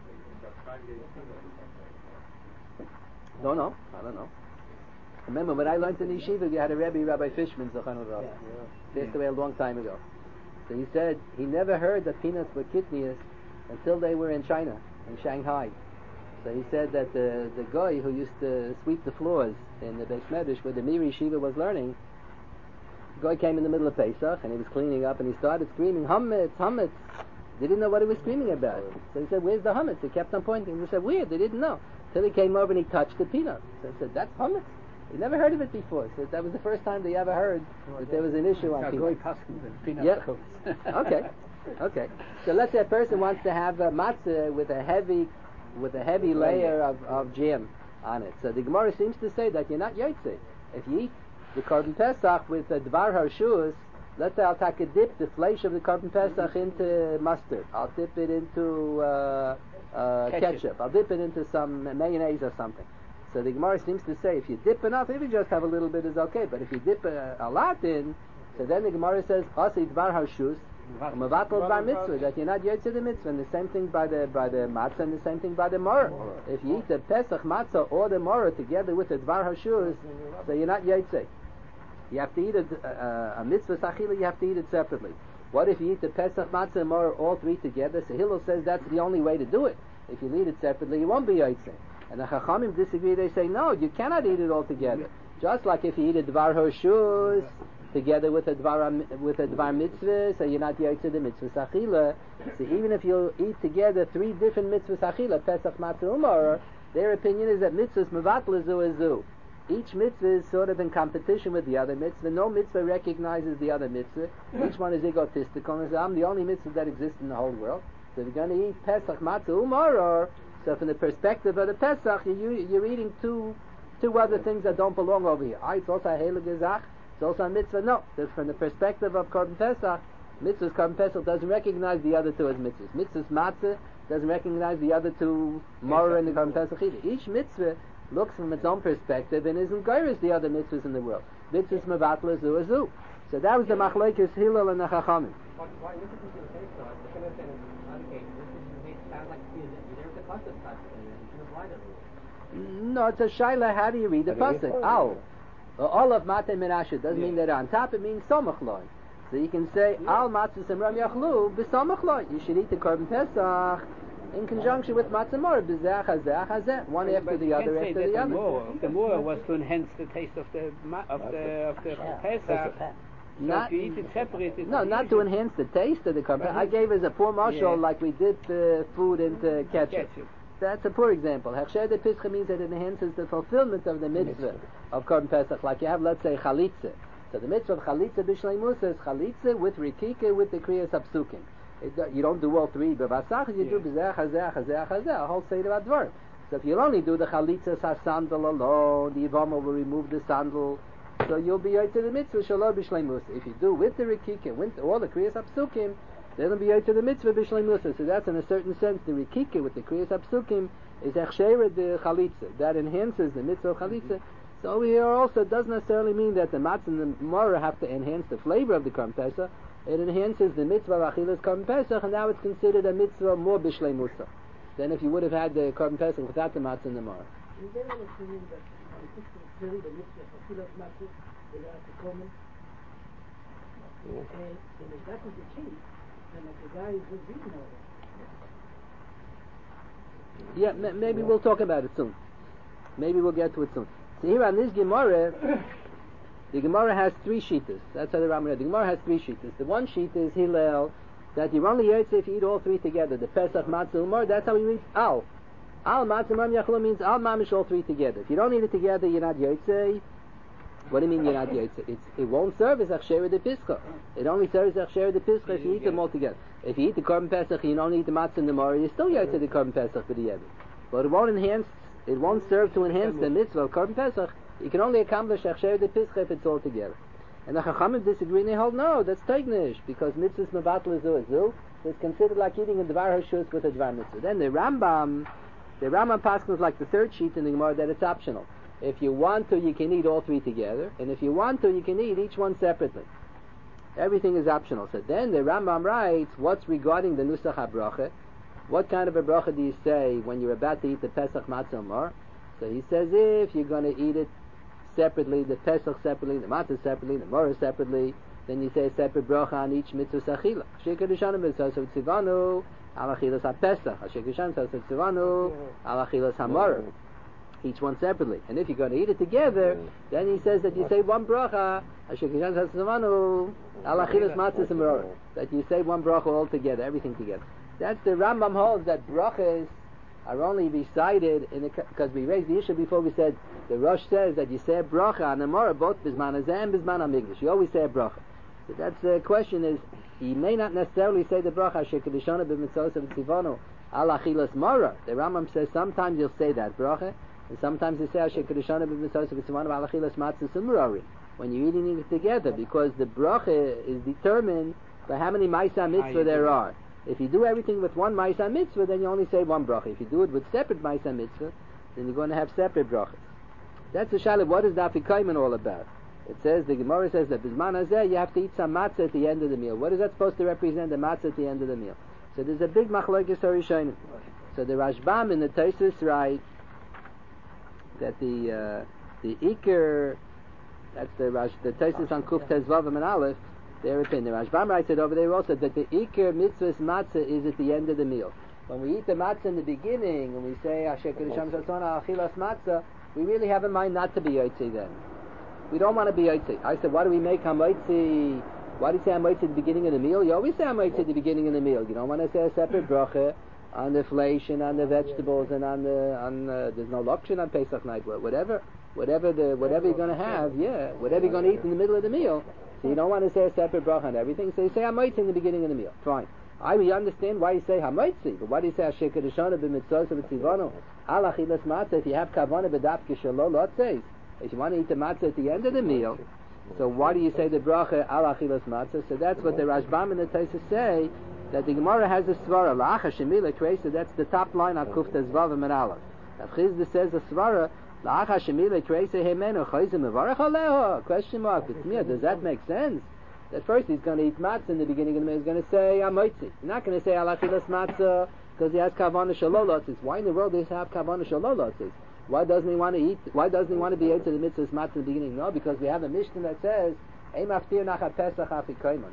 Don't know. I don't know. Remember when I learned in yeshiva, we had a Rebbe, Rabbi Fishman, Zochan Rav. Passed away a long time ago. So he said he never heard that peanuts were kidneys until they were in China, in Shanghai. So he said that the guy who used to sweep the floors in the Beis Medrash where the Mir Yeshiva was learning, the guy came in the middle of Pesach and he was cleaning up and he started screaming, "Hametz, Hametz." They didn't know what he was screaming about. So he said, "Where's the Hametz?" He kept on pointing. He said, "Weird, they didn't know." Till he came over and he touched the peanut. So he said, "That's Hametz." He never heard of it before. So that was the first time they ever heard that there was an issue on peanuts. Yeah. Okay. So let's say a person wants to have a matzah with a heavy layer of jam on it. So the Gemara seems to say that you're not yotze. If you eat the Korban Pesach with a Dvar Harshus, let's say I'll take a dip the flesh of the Korban Pesach into mustard. I'll dip it into ketchup. I'll dip it into some mayonnaise or something. So the Gemara seems to say if you dip enough, if you just have a little bit is okay. But if you dip a lot in, so then the Gemara says, "Asi dvar harshus, u'mevatel dvar mitzvah," that you're not yotze the mitzvah. And the same thing by the matzah, and the same thing by the maror. If you eat the Pesach matzah or the maror together with the dvar harshus, so you're not yotze. You have to eat a mitzvah sachila. You have to eat it separately. What if you eat the Pesach matzah and maror all three together? So Hillel says that's the only way to do it. If you eat it separately, you won't be yotze. And the Chachamim disagree. They say, no, you cannot eat it all together. Just like if you eat a Dvar Hoshus together with a Dvar Mitzvah, so you're not yotze the Mitzvah Sachila. So even if you eat together three different Mitzvah Sachila, Pesach, Matzah, Umar, their opinion is that Mitzvahs Mevatl Zu. Each Mitzvah is sort of in competition with the other Mitzvah. No Mitzvah recognizes the other Mitzvah. Each one is egotistical and says, I'm the only Mitzvah that exists in the whole world. So if you're going to eat Pesach, Matzah, Umar, so from the perspective of the Pesach, you're eating two other things that don't belong over here. It's also a heilige Zach, it's also a mitzvah. No, from the perspective of Korban Pesach, mitzvah's Korban Pesach doesn't recognize the other two as mitzvahs. Mitzvah's matzah doesn't recognize the other two maror in the Korban Pesach either. Each mitzvah looks from its own perspective and isn't geiris the other mitzvahs in the world. Mitzvah's mevatla zu. So that was the machlokes Hillel and the Chachamim. Why look at this case though? It's going to say, okay, this sounds like there's a pasuk type thing, and you should apply them. No, it's a shaila. How do you read the pasuk? All of Matei Menashe doesn't mean that on top. It means somach loy. So you can say al matzah semram yachlu b'samach loy. You should eat the Korban Pesach in conjunction with matzah mor b'zeh hazeh, one after the other after the other. The more was to enhance the taste of the Pesach. So if you eat it separate, not to enhance the taste of the Korban. I gave as a poor marshal like we did food into ketchup. That's a poor example. Hechsher de Pischa means that it enhances the fulfillment of the mitzvah of Korban Pesach. Like you have, let's say, chalitza. So the mitzvah of chalitza b'shleimus is chalitza with rikika with the kriyas apsukim. You don't do all three, but vasach you do b'zeh hazeh, a whole seder advar. So if you only do the chalitza sandal alone, the Yivama will remove the sandal. So you'll be out to the mitzvah shalom b'shleimus. If you do with the rikika, with all the kriyas apsukim, then it'll be out to the mitzvah b'shleimus. So that's in a certain sense the rikika with the kriyas apsukim is echsheira the chalitza that enhances the mitzvah of chalitza. So over here also doesn't necessarily mean that the matzah and the maror have to enhance the flavor of the Korban Pesach. It enhances the mitzvah of achilas Korban Pesach, and now it's considered a mitzvah more b'shleimusa than if you would have had the Korban Pesach without the matzah and the maror. Is there an opinion that on the mitzvah of achilas matzah without the common? And if that is the case, then if the guy is a vegan over, Yeah, maybe we'll talk about it soon. Maybe we'll get to it soon. So here on this Gemara, the Gemara has 3 shittas. That's how the Rambam read. The Gemara has 3 shittas. The one sheet is Hillel, that you're only yotze if you eat all 3 together. The Pesach, Matzah, Umar, that's how we read Al. Al, Matzah, Umar, Yachlo means Al, Mamish, all 3 together. If you don't eat it together, you're not yotze. What do you mean you're not yotze? It won't serve as Achshera de Pischa. It only serves as Achshera de Pischa if you eat them all together. If you eat the Korban Pesach and you don't eat the Matzah and the Umar, you're still yotze the Korban Pesach for the Yevit. But it won't serve to enhance the mitzvah of Korban Pesach. You can only accomplish Achshera de Pischa if it's all together. And the Chachamim disagree and they hold, no, that's Teignish, because mitzvahs mevatel zu. It's considered like eating a Dvar Hashus with a Dvar Mitzvah. Then the Rambam paskins like the 3rd sheet in the Gemara that it's optional. If you want to, you can eat all 3 together, and if you want to, you can eat each one separately. Everything is optional. So then the Rambam writes, what's regarding the Nusach HaBracha? What kind of a bracha do you say when you're about to eat the Pesach Matzah Umar? So he says if you're going to eat it separately, the Pesach separately, the Matzah separately, the Umar separately, then you say a separate bracha on each mitzvah sachila. Shekar Rishonim v'Sosav Tzivanu al achilas HaPesach. Shekar Rishonim v'Sosav Tzivanu al achilas HaMor. Each one separately. And if you're going to eat it together, then he says that you say one bracha, Shekar Rishonim v'Sosav Tzivanu al achilas Matzah Umar. That you say one bracha all together, everything together. That's the Rambam holds that brachas are only recited because we raised the issue before. We said the Rosh says that you say a bracha on the Morah both bisman hazeh and bisman hamikdash. You always say a bracha. So that's the question is he may not necessarily say the bracha shekadishana b'mitzvos of tzivonu al achilas Morah. The Rambam says sometimes you'll say that bracha and sometimes you say shekadishana b'mitzvos of tzivonu al achilas matzah sumrari when you're eating it together because the bracha is determined by how many ma'aseh mitzvah there are. If you do everything with one Ma'aseh Mitzvah, then you only say one bracha. If you do it with separate Ma'aseh Mitzvah, then you're going to have separate brachas. That's the shaila. What is the Afikoyman all about? It says, the Gemara says that Bisman Hazeh, you have to eat some matzah at the end of the meal. What is that supposed to represent, the matzah at the end of the meal? So there's a big machlokes harishonim. So the Rashbam in the Tosfos write that the Iker, that's the Tosfos on Kuf Tezvav and Aleph, their opinion. The Rashbam writes it over there also that the Iker mitzvah's matzah is at the end of the meal. When we eat the matzah in the beginning, when we say Asher Kedisham Shasona Achilas Matzah, we really have in mind not to be yotze then. We don't want to be yotze. I said, why do we make hamoitzi? Why do you say hamoitzi at the beginning of the meal? You always say hamoitzi at the beginning of the meal. You don't want to say a separate bracha on the flesh and on the vegetables and on there's no lokshin on Pesach night. Whatever you're going to have, whatever you're going to eat in the middle of the meal. So you don't want to say a separate bracha on everything, so you say hamoitzi in the beginning of the meal. Fine. We understand why you say hamoitzi, but why do you say Asher Kedishana b'mitzvos v'tzivonu al achilas matzah if you have kavanah b'dafke shelo lotzes? If you want to eat the matzah at the end of the meal, so why do you say the bracha al achilas matzah? So that's what the Rashbam and the Tosfos say, that the Gemara has a svara, la'acha shemila kreisa, that's the top line on Kuf Tezvav and Aleph. Rav Chizda says the svara, la'acha shemila kreisa hemenu chayzim mevarach aleho, question mark, it's me, does that make sense? That first he's going to eat matzah in the beginning of the meal, he's going to say hamoitzi. He's not going to say al achilas matzah because he has kavanah shalolotzis. Why in the world does he have kavanah shalolotzis? Why doesn't he want to eat? Why doesn't he want to be able to the mitzvah's matzah in the beginning? No, because we have a Mishnah that says Ein maftir nachat pesach afikoyman.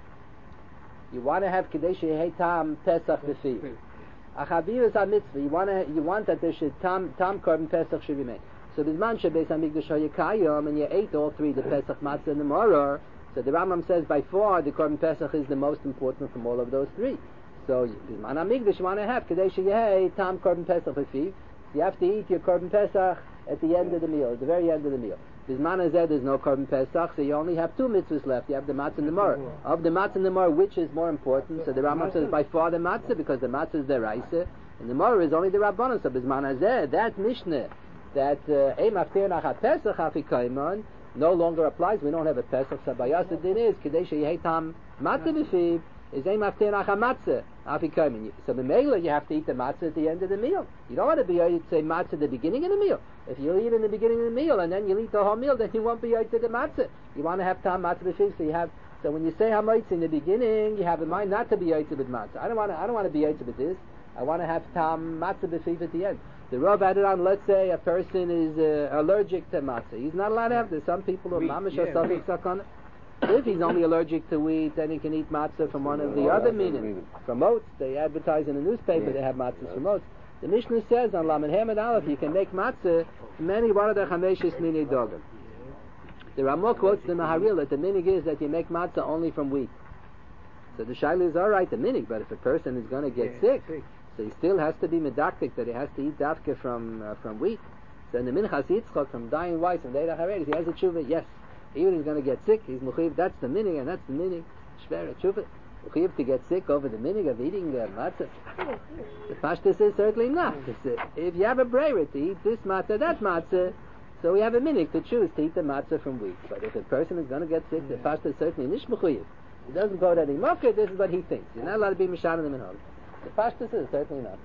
You want to have kadesh yehei tam pesach b'fiv. Achavir is a mitzvah. You want that there should tam korban pesach should remain. So bisman shebeis hamikdash hayakayim and you ate all 3, the pesach matzah and the maror. So the Rambam says by far the Korban Pesach is the most important from all of those 3. So Bisman HaMikdash you want to have Kadesh Yehei Tam Korban Pesach B'Fiv. You have to eat your Korban Pesach at the end of the meal, at the very end of the meal. Bisman Hazeh there's no Korban Pesach, so you only have 2 mitzvahs left. You have the Matzah and the Mar. Of the Matzah and the Mar, which is more important? So the Rambam says by far the Matzah, because the Matzah is the Raisa, and the Mar is only the Rabbanon. So Bisman Hazeh, that Mishnah, that Ein Maftir Nachat Pesach Afikoyman, no longer applies. We don't have a Pesach. So Bayas the din is Kadesh Yehei Tam Matzah B'Fiv is Ein Maftir Nachat Matzah Afikoyman. So b'meila you have to eat the matzah at the end of the meal. You don't want to be able to say matzah at the beginning of the meal. If you eat in the beginning of the meal and then you eat the whole meal, then you won't be able to the matzah. You want to have Tam Matzah B'Fiv. So when you say hamoitzi in the beginning, you have in mind not to be able to with matzah. I don't want to be able to with this. I want to have Tam Matzah B'Fiv at the end. The Rav added on, let's say a person is allergic to matzah. He's not allowed to have this. Some people are mamish or something stuck on it. If he's only allergic to wheat, then he can eat matzah from one of the other minim. From oats, they advertise in the newspaper they have matzahs from oats. The Mishnah says on Lamed Hamad Aleph you can make matzah many one of the chameshes mini dogim. The Ramah quotes the Maharil that the minig is that you make matzah only from wheat. So the shaila is alright the minig, but if a person is going to get sick, so he still has to be medaktik that he has to eat dafka from wheat. So in the Minchas Yitzchak from dying whites and Deirach Haredis, he has a tshuva. Yes, even if he's going to get sick, he's mechuyev. That's the minig, and that's the minig. Shver tshuva. Mechuyev to get sick over the minig of eating matzah. The pashtus is certainly not. If you have a breira to eat this matzah, that matzah, so we have a minig to choose to eat the matzah from wheat. But if a person is going to get sick, the pashtus is certainly nish mechuyev. He doesn't go to any mocker. This is what he thinks. You're not allowed to be mishan in the minhag. The pashtus is certainly not.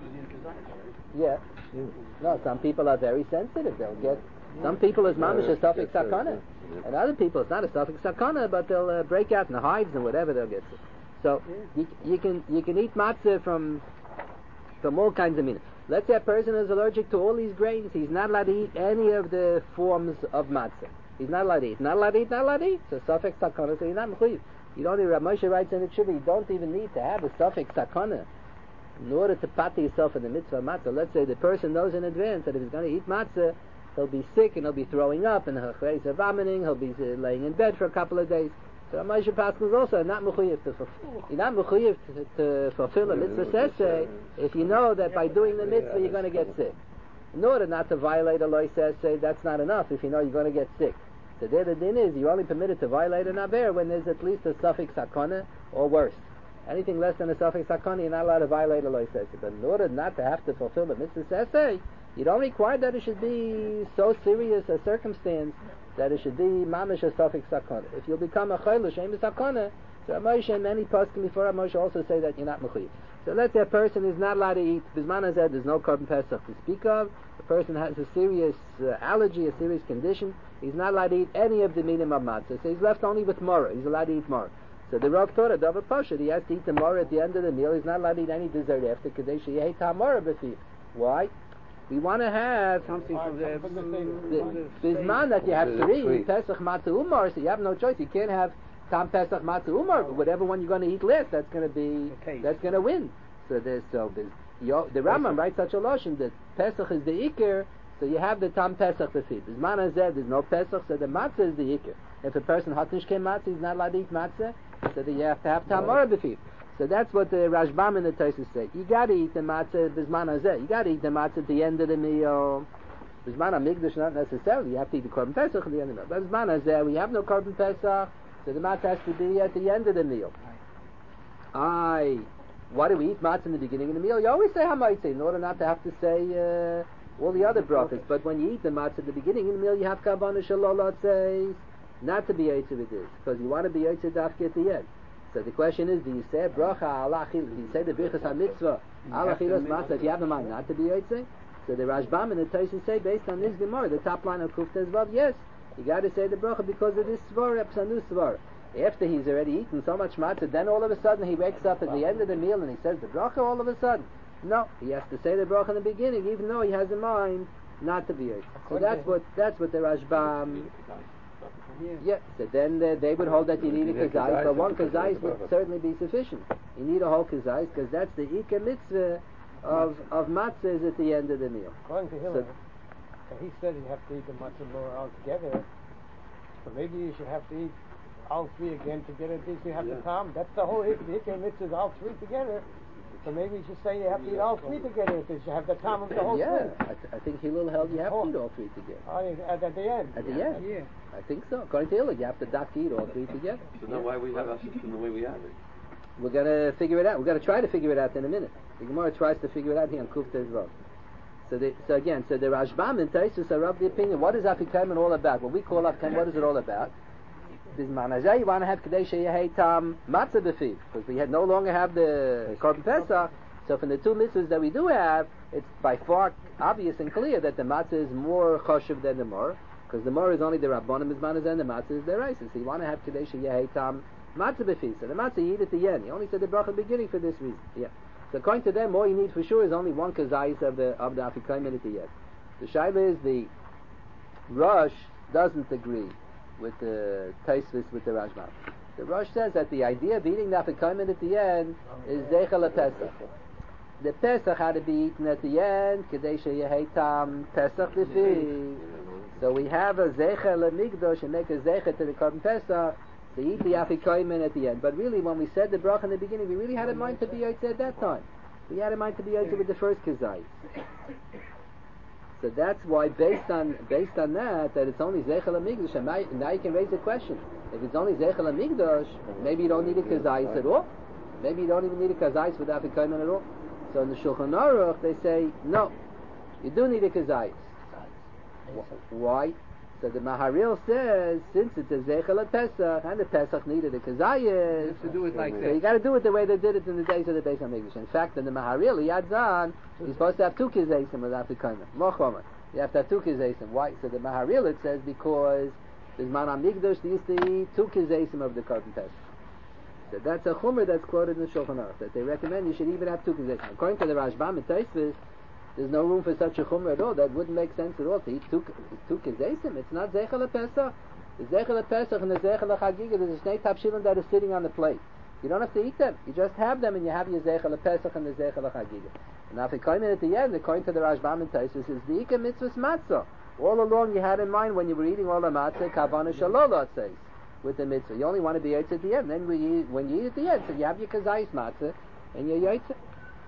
Yeah. No, some people are very sensitive. They'll get. Some people is mamish a suffix sakana, and other people it's not a suffix sakana, but they'll break out in the hives and whatever they'll get sick. So you can eat matzah from all kinds of meat. Let's say a person is allergic to all these grains. He's not allowed to eat any of the forms of matzah. He's not allowed to eat. Not allowed to eat. Not allowed to eat. So suffix sakana. So you're not mechuyev. You don't even. Rav Moshe writes in the Tshuva. You don't even need to have a suffix sakana in order to pati yourself in the mitzvah matzah. Let's say the person knows in advance that if he's going to eat matzah, he'll be sick and he'll be throwing up and he'll be vomiting. He'll be laying in bed for a couple of days. So Rav Moshe Pascal is also not mechuyev to fulfill. You're not mechuyev to fulfill a mitzvah seseh if you know that by doing the mitzvah you're going to get sick. In order not to violate a loy seseh, that's not enough if you know you're going to get sick. So there the din is you're only permitted to violate an aver when there's at least a suffix sakana or worse. Anything less than a suffix sakana, you're not allowed to violate a loy seseh. But in order not to have to fulfill a mitzvah seseh, you don't require that it should be so serious a circumstance that it should be mamish a suffix sakana. If you'll become a chayla shemis sakana, so Moshe and many poskim before Moshe also say that you're not mechuyev. So let's say a person is not allowed to eat. Bisman hazeh, there's no korban pesach to speak of. A person has a serious allergy, a serious condition. He's not allowed to eat any of the minim of matzah. So he's left only with mora. He's allowed to eat mora. So the Rav taught a double pasha. He has to eat the mora at the end of the meal. He's not allowed to eat any dessert after kadesh yehei tamora b'fiv. Why? We want to have something from the bisman that you have three pesach matzah umar. So you have no choice. You can't have tam pesach matzah umar. But whatever one you're going to eat last, that's going to win. So the Rambam writes such a lashon that pesach is the ikir. So you have the tam pesach b'fiv. Bisman hazeh, there's no pesach, so the matzah is the ikir. If a person hatnish kem matzah, he's not allowed to eat matzah, so that you have to have tam mora b'fiv. So that's what the Rashbam and the Tosfos say. You got to eat the matzah bisman hazeh. You got to eat the matzah at the end of the meal. Bisman hamikdash not necessarily. You have to eat the korban pesach at the end of the meal. But bisman hazeh, we have no korban pesach, so the matzah has to be at the end of the meal. Why do we eat matzah in the beginning of the meal? You always say hamaitze in order not to have to say all the other brachas. But when you eat the matzah at the beginning of the meal, you have kavanah shalol says not to be yotze with this, because you want to be yotze dafka at the end. So the question is, do you say bracha ala achil? Do you say the birchas hamitzvah ala achilas matzah if you have the mind not to be yotze? So the Rashbam and the Tosfos say based on this Gemara, the top line of Kuftes Vav, yes, you got to say the bracha because of this svar, psanu svar. After he's already eaten so much matzah, then all of a sudden he wakes up at the end of the meal and he says the bracha all of a sudden. No, he has to say the bracha in the beginning, even though he has in mind not to be yotze. So that's what the Rashbam. Yeah. So then they would hold that you need a kazayis, but one kazayis would certainly be sufficient. You need a whole kazayis because that's the ikar mitzvah of matzah is at the end of the meal. According to him, he said you have to eat the matzah more altogether. So maybe you should have to eat all three again to get it. You have the tam. That's the whole ikar mitzvah is all three together. So maybe you should say you have to eat all three together because you have the time of the whole thing. I think Hillel held you have to eat all three together. At the end? At the end. Yeah. I think so. According to Hillel, you have to eat all three together. So then why we have our system the way we have it? We're going to figure it out. We're going to try to figure it out in a minute. The Gemara tries to figure it out here on Kufta as well. So the Rashbam and Tosfos are of the opinion, what is Afikomen all about? What we call Afikomen, what is it all about? This manazah, you want to have Kadesh Yehei Tam Matzah B'fiv, because we no longer have the Korban Pesach. So from the two mitzvahs that we do have, it's by far obvious and clear that the matzah is more choshev than the mor, because the mor is only the rabbanim is manazah and the matzah is the raisis. So you want to have Kadesh Yehei Tam Matzah B'fiv. So the matzah you eat at the end. You only said the bracha at the beginning for this reason. Yeah. So according to them, all you need for sure is only one kazayis of the Afikomen at the end. The shaila is the Rosh doesn't agree with the Tosfos with the Rashbam. The Rosh says that the idea of eating the Afikomen at the end is Zeichel Pesach. the Pesach had to be eaten at the end, Kadesha Yehetam Pesach Lefi. So we have a Zecher LeMigdosh and make a Zecher to the Korban Pesach, to eat the Afikoymen at the end. But really, when we said the bracha in the beginning, we really had in mind to be Yotze at that time. We had in mind to be Yotze with the first Kazayis. So that's why, based on that it's only Zecher LeMigdosh, and now you can raise a question. If it's only Zecher LeMigdosh, maybe you don't need a Kazayis at all. Maybe you don't even need a Kazayis with Afikoymen at all. So in the Shulchan Aruch, they say, no, you do need a Kazayis. Why? So the Maharil says, since it's a Zeichel Pesach, and the Pesach needed a Kazayis, You have to do it like so that. you got to do it the way they did it in the days of the Beis HaMikdash. In fact, in the Maharil, he adds on, you're supposed to have two Kazayim with Afikoymen. Mochomer. You have to have two Kazayim. Why? So the Maharil, it says, because the Man HaMikdash, they used to eat two Kazayim of the Korban Pesach. So that's a Chumrah that's quoted in the Shulchan Aruch, that they recommend you should even have two Kazayim. According to the Rashbam and Tosfos, there's no room for such a chumrah at all. That wouldn't make sense at all to eat two kezesim. It's not Zeichel Pesach. The Zeichel Pesach and the Zeichel Chagiga, there's a Shnei Tavshilin that is sitting on the plate. You don't have to eat them. You just have them, and you have your Zeichel Pesach and the Zeichel Chagiga. And now if you come in at the end, according to the Rashbam and Tosfos, is the Ika Mitzvah's Matzah. All along you had in mind when you were eating all the matzah, Kavanah Shalolot says, with the mitzvah. You only want to be Yotze at the end. Then when you eat at the end, so you have your Kazayis Matzah, and your Yotze.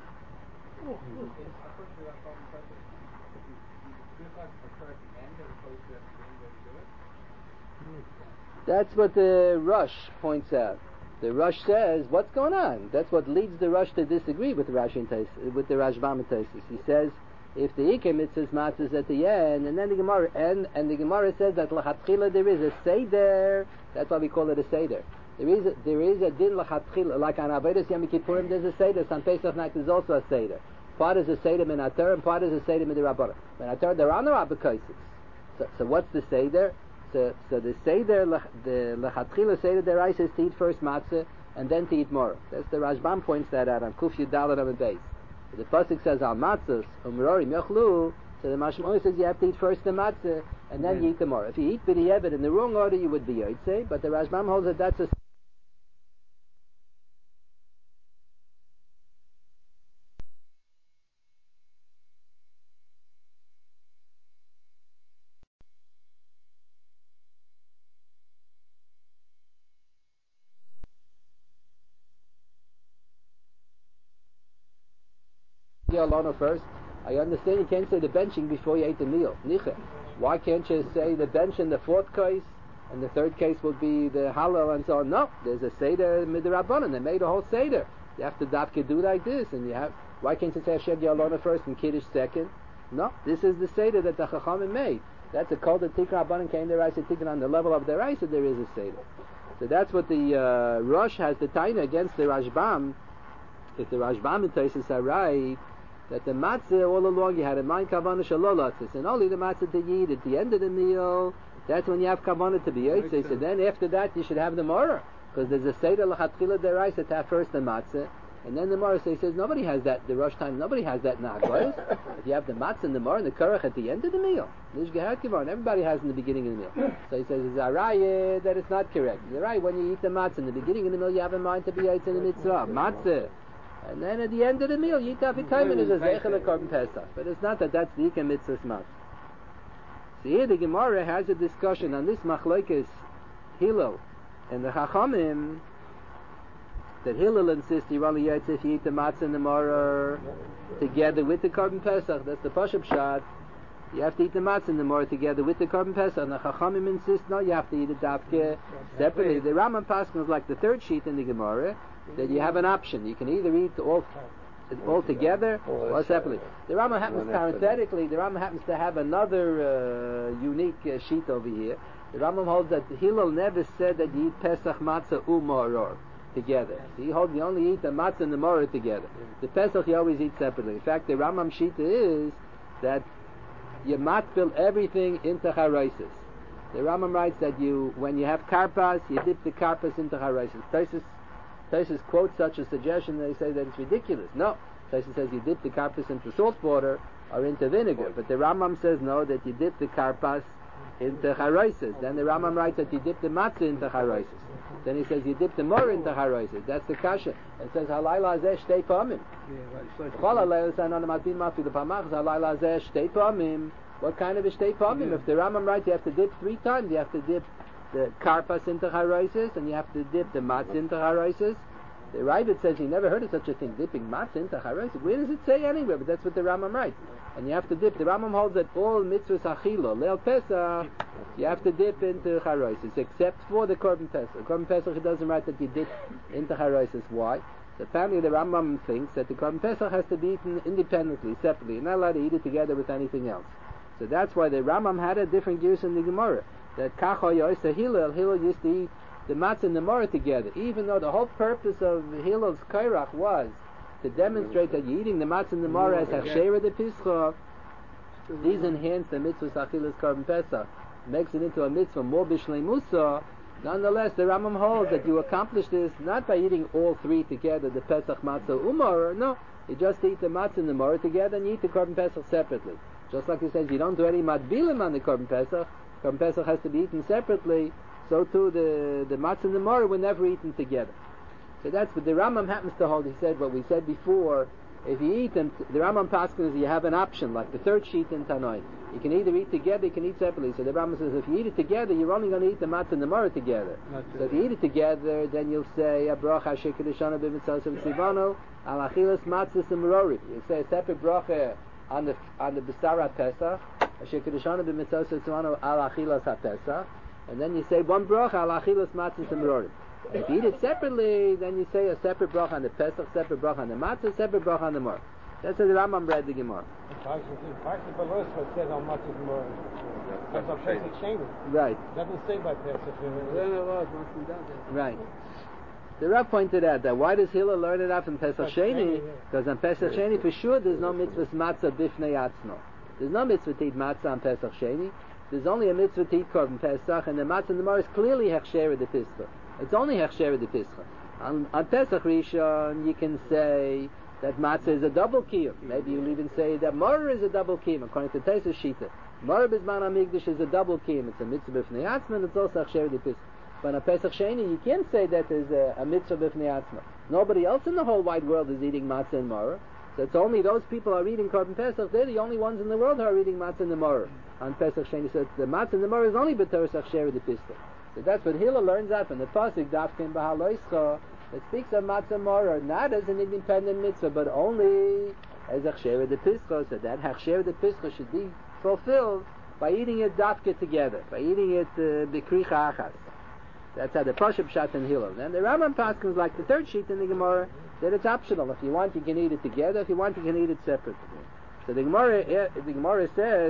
That's what the Rush points out. The Rush says, what's going on? That's what leads the Rush to disagree with Rashi and with the Rashbam and Tosfos. He says, if the Iker Mitzvah's Matzah is at the end, and then the Gemara, and the Gemara says that L'chatchila there is a Seder, that's why we call it a Seder. There is a din L'chatchila, like on Avodas Yom Kippurim there's a Seder, on Pesach night there's also a Seder. Part is a Seder min Ator, and part is a Seder min Rabbanan. Min Ator, there are no Abbakaisis. So what's the Seder? So the Seder, the Lechatchila Seder Deraisa is to eat first matzah, and then to eat more. That's the Rashbam points that out on Kuf Yud Daled on the base. The pasuk says al matzos umrorim yochlu. So the Mashmoi says you have to eat first the matzah, and then you eat the more. If you eat b'di'evet in the wrong order, you would be Yotze, but the Rashbam holds that that's a Alona first. I understand you can't say the benching before you ate the meal. Niche. Why can't you say the bench in the fourth case, and the third case will be the halal and so on? No, there's a Seder midrabanan. They made a whole Seder. You have to dafke do like this, and you have. Why can't you say Hashem Yalona first and Kiddush second? No, this is the Seder that the Chachamim made. That's a call that Tikra Abanan came there. I said Tikra on the level of their Isa there is a Seder. So that's what the Rosh has the taina against the Rashbam. If the Rashbam and Tosfos are right, that the matzah all along you had in mind kavanah shalolatzis, and only the matzah to eat at the end of the meal. That's when you have kavanah to be yotze. So then after that you should have the morah, because there's a seder l'chatchila deraisa to have first the matzah, and then the morah says nobody has that. The rush time nobody has that in the haglayos. If you have the matzah and the morah and the kurach at the end of the meal, everybody has in the beginning of the meal. So he says it's a raya that it's not correct. It's a raya when you eat the matzah in the beginning of the meal you have in mind to be yotze in the mitzvah matzah. And then at the end of the meal, you eat Afikoymen as a Zeichel Korban Pesach. But it's not that that's the Ika Mitzvah's Matzah. So here the Gemara has a discussion on this Machlokes Hillel and the Chachamim, that Hillel insists you only yotze if you eat the matzah and the morah together with the Korban Pesach. That's the Pashup Shad. You have to eat the matzah and the morah together with the Korban Pesach. And the Chachamim insist, no, you have to eat it dafke separately. The Rambam Paskin is like the third sheet in the Gemara, that you have an option. You can either eat all together or separately. The Rambam happens parenthetically. The Rambam happens to have another unique sheet over here. The Rambam holds that Hillel never said that you eat Pesach matzah umoror together. So he holds you only eat the matzah and the morah together. The Pesach you always eat separately. In fact, the Rambam sheet is that you matfil everything into haraisis. The Rambam writes that when you have karpas, you dip the karpas into haraisis. Tosfos quotes such a suggestion. They say that it's ridiculous. No, Tosfos says you dip the karpas into salt water or into vinegar. But the Rambam says no, that you dip the karpas into charoises. Then the Rambam writes that you dip the matzah into charoises. Then he says you dip the mor into charoises. That's the kasha. It says halayla zeh shtei pamim. What kind of a shtei pamim? If the Rambam writes you have to dip 3 times, you have to dip the karpas into charoises, and you have to dip the matzah into charoises. The Ravid says he never heard of such a thing, dipping matzah into charoises. Where does it say anywhere? But that's what the Rambam writes. And you have to dip. The Rambam holds that all mitzvahs achila, leil pesach, you have to dip into charoises, except for the korban pesach. Korban pesach, it doesn't write that you dip into charoises. Why? The family of the Rambam thinks that the korban pesach has to be eaten independently, separately. You're not allowed to eat it together with anything else. So that's why the Rambam had a different use in the Gemara. That kacho yoisa Hillel used to eat the matzah and the morah together, even though the whole purpose of Hillel's kairach was to demonstrate that you're eating the matzah and the morah as hachshera de pischa. These enhance the mitzvah achilas korban pesach, makes it into a mitzvah more bishlei musa. Nonetheless, the Rambam holds that you accomplish this not by eating all 3 together, the pesach, matzah, umar. No, you just eat the matzah and the morah together, and you eat the korban pesach separately. Just like he says, you don't do any matbilim on the korban pesach. Korban pesach has to be eaten separately. So too the matzah and the morah were never eaten together. So that's what the Rambam happens to hold. He said what we said before. If you eat them, the Rambam paskins, you have an option, like the 3rd sheet in Tanoi. You can either eat together, you can eat separately. So the Rambam says if you eat it together, you're only going to eat the matzah and the morah together. So if you eat it together, then you'll say a bracha shekadishana b'mitzvah tzivano al achilas matzah semrori. You say a separate bracha on the b'sara pesach, a shekadishana b'mitzvah tzivano al achilas ha-pesach. And then you say one bracha al achilas matzah semrorim. If you eat it separately, then you say a separate bracha on the pesach, separate bracha on the matzah, separate bracha on the morah. That's how the Rambam read the Gemara. Says on matzah and morah. That's on pesach sheni. Right. Doesn't say by pesach. Right. The Rav pointed out that why does Hillel learn it out from Pesach Sheni? Because on Pesach Sheni for sure there's no mitzvah matzah bifnei atzmo. There's no mitzvah to eat matzah on Pesach Sheni. There's only a mitzvah to eat korban pesach, and the matzah and the morah is clearly hechshera de pischa. It's only hechshera de pischa. On Pesach Rishon, you can say that matzah is a double kiyum. Maybe you'll even say that morah is a double kiyum, according to Tesis Shita. Morah bizman hamikdash is a double kiyum. It's a mitzvah b'fnei atzma, and it's also hechshera de pischa. But on Pesach Sheni, you can't say that there's a mitzvah b'fnei atzma. Nobody else in the whole wide world is eating matzah and morah. So it's only those people who are eating korban pesach. They're the only ones in the world who are eating matzah and the morah on Pesach Sheni. So the matzah and the morah is only b'teres hechshera de pischa. So that's what Hillel learns out from the pasuk Dafkin b'haloischa. It speaks of matzah and morah not as an independent mitzvah, but only as hechshera de pischa. So that hechshera de pischa should be fulfilled by eating it dafka together, by eating it b'kricha achas. That's how the Pashup Pshat in Hillel. And the Rambam paskins like the 3rd sheet in the Gemara that it's optional. If you want, you can eat it together. If you want, you can eat it separately. So the Gemara says,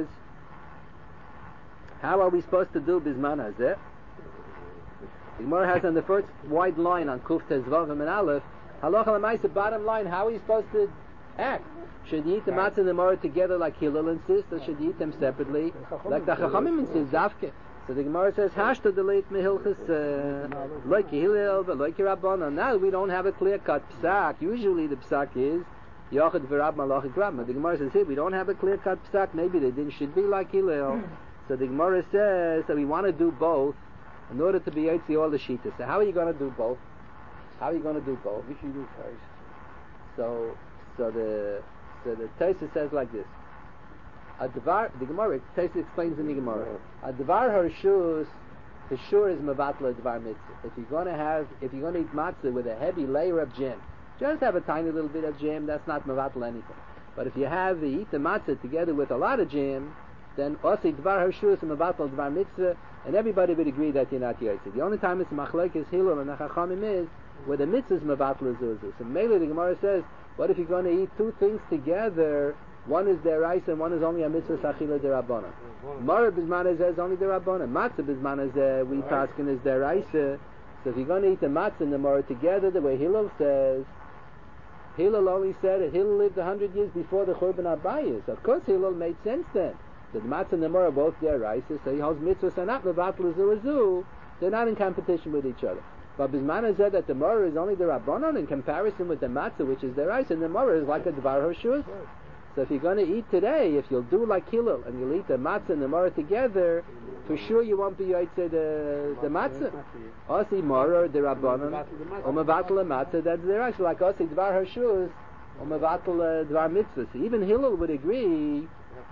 how are we supposed to do Bisman Hazeh? The Gemara has on the first wide line on Kuf Tezvav and Aleph, Halacha L'maisa, bottom line, how are you supposed to act? Should you eat the matzah and the morah together like Hillel insists, or should you eat them separately like the Chachamim insists, Davke? So the Gemara says, Hashta deleit mehilchus like Hillel, but like Rabbanan. Now we don't have a clear-cut psak. Usually the psak is Yochid v'Rab Malachik Rab. The Gemara says here we don't have a clear-cut psak. Maybe they didn't should be like Hillel. So the Gemara says that we want to do both in order to be Yotzi all the Shitas. So how are you going to do both? How are you going to do both? We should do first. So the Taisa says like this. The Gemara, Taisa explains in the Gemara. Advar harshus, for sure is mevatla advar mitzvah. If you're going to eat matzah with a heavy layer of jam, just have a tiny little bit of jam. That's not mevatla anything. But if you eat the matzah together with a lot of jam, then also dvar harshus is mevatla advar mitzvah, and everybody would agree that you're not yotzi. The only time it's machlekes Hillel and Chachamim is where the mitzvah is mevatla zuzu. So mainly the Gemara says, what if you're going to eat 2 things together? One is deraisa and one is only a mitzvah sachila derabbanan. Morah bisman is only derabbanan. Matzah bisman is we paskin is deraisa. So if you're going to eat the matzah and the morah together, the way Hillel says, Hillel only said it. Hillel lived 100 years before the Churban Abayis. Of course, Hillel made sense then. The matzah and the morah are both deraisa, so he holds mitzvahs are not mevatla zu. They're not in competition with each other. But bisman said that the morah is only derabbanan in comparison with the matzah, which is deraisa, and the morah is like a dvar harshus. So if you're going to eat today, if you'll do like Hillel and you'll eat the matzah and the maror together, for sure you won't be yotzei the matzah. Osi maror the rabbanon, umevatel the matzah. That's they're actually like osi dvar harshus, umevatel dvar mitzvahs. Even Hillel would agree.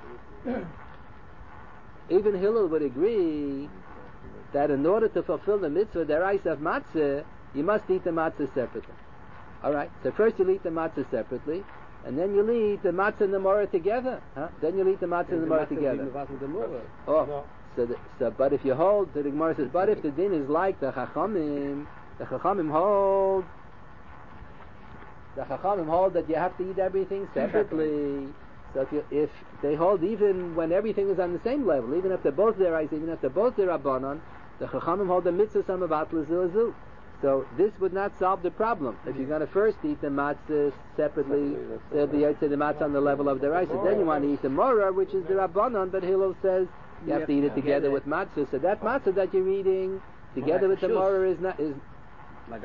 Even Hillel would agree that in order to fulfill the mitzvah, the rice of matzah, you must eat the matzah separately. All right. So first you'll eat the matzah separately. And then you'll eat the matzah and the maror together. Then you'll eat the matzah and the maror together. Oh, so but if you hold, the Gemara says, but if the din is like the Chachamim hold that you have to eat everything separately. So if they hold even when everything is on the same level, even if they're both deraisa, even if they're both derabbanon, the Chachamim hold the mitzvah samavatl zu. So this would not solve the problem. If you're going to first eat the matzah separately, there'll be the matzah on the level of the rice. Then you want to eat the maror, which is the rabbanon, but Hillel says you have to eat it together with matzah. So that matzah that you're eating together with the maror is like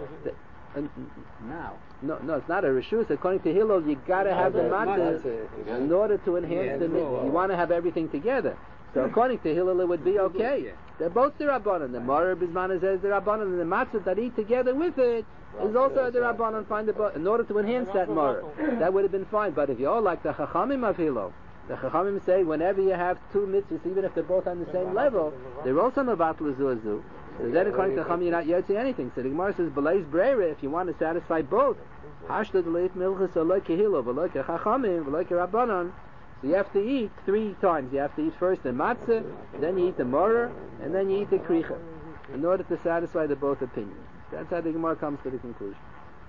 now. No, it's not a reshus. According to Hillel, you got to have the matzah in order to enhance the mitzvah. You want to have everything together. So according to Hillel, it would be okay. They're both the rabbanon. The maror bisman says the rabbanon, and the matzah that eat together with it is also the rabbanon. In order to enhance that maror, that would have been fine. But if you all like the chachamim of Hillel, the chachamim say whenever you have two mitzvahs, even if they're both on the same level, they're also mevatel zu. So then according to chachamim, you're not yotzei anything. So the Gemara says b'leis breira, if you want to satisfy both, hashtag leit milchus aloi kehillel v'loi kechachamim v'loi kerabbanon. So you have to eat 3 times. You have to eat first the matzah, then you eat the maror, and then you eat the kricha, in order to satisfy the both opinions. That's how the Gemara comes to the conclusion.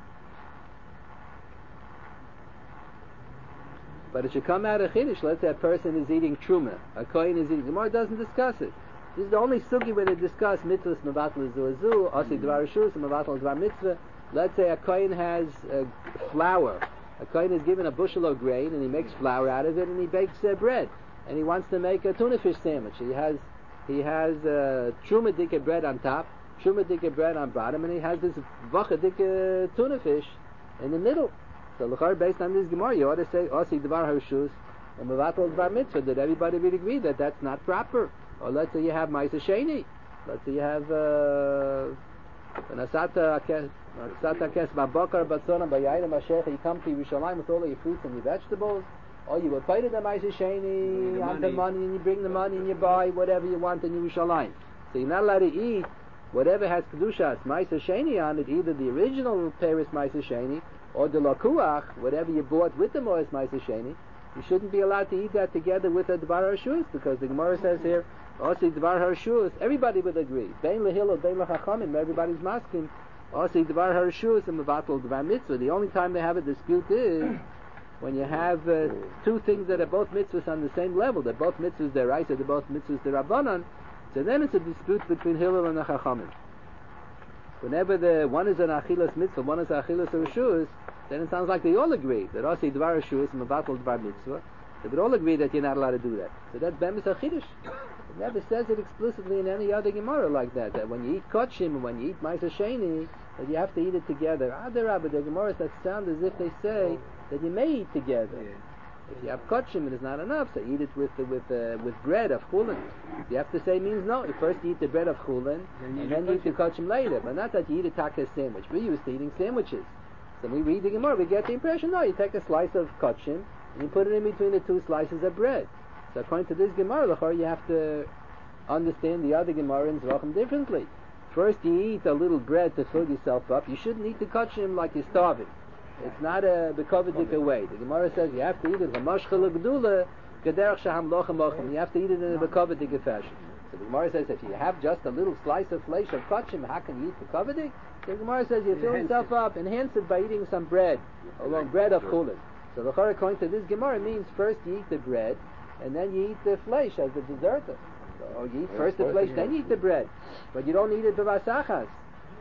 But it should come out of Chiddush. Let's say a person is eating truma, a kohen is eating. The Gemara doesn't discuss it. This is the only sugi where they discuss mitzvahs mevatel zu, asi dvar reshus, mevatel dvar mitzvah. Let's say a kohen has flour. A kohen is given a bushel of grain and he makes flour out of it and he bakes bread, and he wants to make a tuna fish sandwich. He has truma dika bread on top, truma dika bread on bottom, and he has this vacha dika tuna fish in the middle. So l'char, based on this Gemara, you ought to say osi dvar harshus and mevatel dvar mitzvah. That everybody would agree that that's not proper. Or let's say you have ma'aser sheni. Let's say you have nasata kes babakar batzona bayayim mashech. You come to Yerushalayim with all of your fruits and your vegetables, or you will pay to the ma'aser sheni on the money, and you bring the money and you buy whatever you want in Yerushalayim. So you're not allowed to eat whatever has kedushas ma'aser sheni on it, either the original Paris ma'aser sheni or the lakuach, whatever you bought with the Moris ma'aser sheni. You shouldn't be allowed to eat that together with a dvar harshus, because the Gemara says here, osi dvar harshus, everybody would agree. Bein lehillel, bein lechachamim, everybody's masking. Osi dvar harshus and mevatel dvar mitzvah. The only time they have a dispute is when you have 2 things that are both mitzvahs on the same level. They're both mitzvahs deraisa, they're both mitzvahs derabbanan. So then it's a dispute between Hillel and the chachamim. Whenever the one is an achilas mitzvah, one is an achilas reshus, then it sounds like they all agree that osi dvar reshus and mevatel dvar mitzvah. They would all agree that you're not allowed to do that. So that's bemis achidush. It never says it explicitly in any other Gemara like that. That when you eat kotshim and when you eat ma'aser sheni, that you have to eat it together. Adarabah, the Gemaras that sound as if they say that you may eat together. Yeah. If you have kotshim, it is not enough. So eat it with bread of chulin. You have to say means no. You first eat the bread of chulin and then you eat the kotshim later. But not that you eat a taka sandwich. We're used to eating sandwiches. So we read the Gemara, we get the impression, no, you take a slice of kotshim and you put it in between the 2 slices of bread. So according to this Gemara, you have to understand the other Gemara in Zvachim differently. First you eat a little bread to fill yourself up. You shouldn't eat the kotshim like you're starving. It's not a bekovadik way. The Gemara says you have to eat it you have to eat it in a bekovadik fashion. So the Gemara says if you have just a little slice of flesh of kotshim, how can you eat bekovadik? The Gemara says you fill yourself up, enhance it by eating some bread, along bread of chulin. So the Chor, according to this Gemara, means first you eat the bread, and then you eat the flesh as the dessert. So you eat first the flesh, then you eat the bread. But you don't eat it b'vasachas.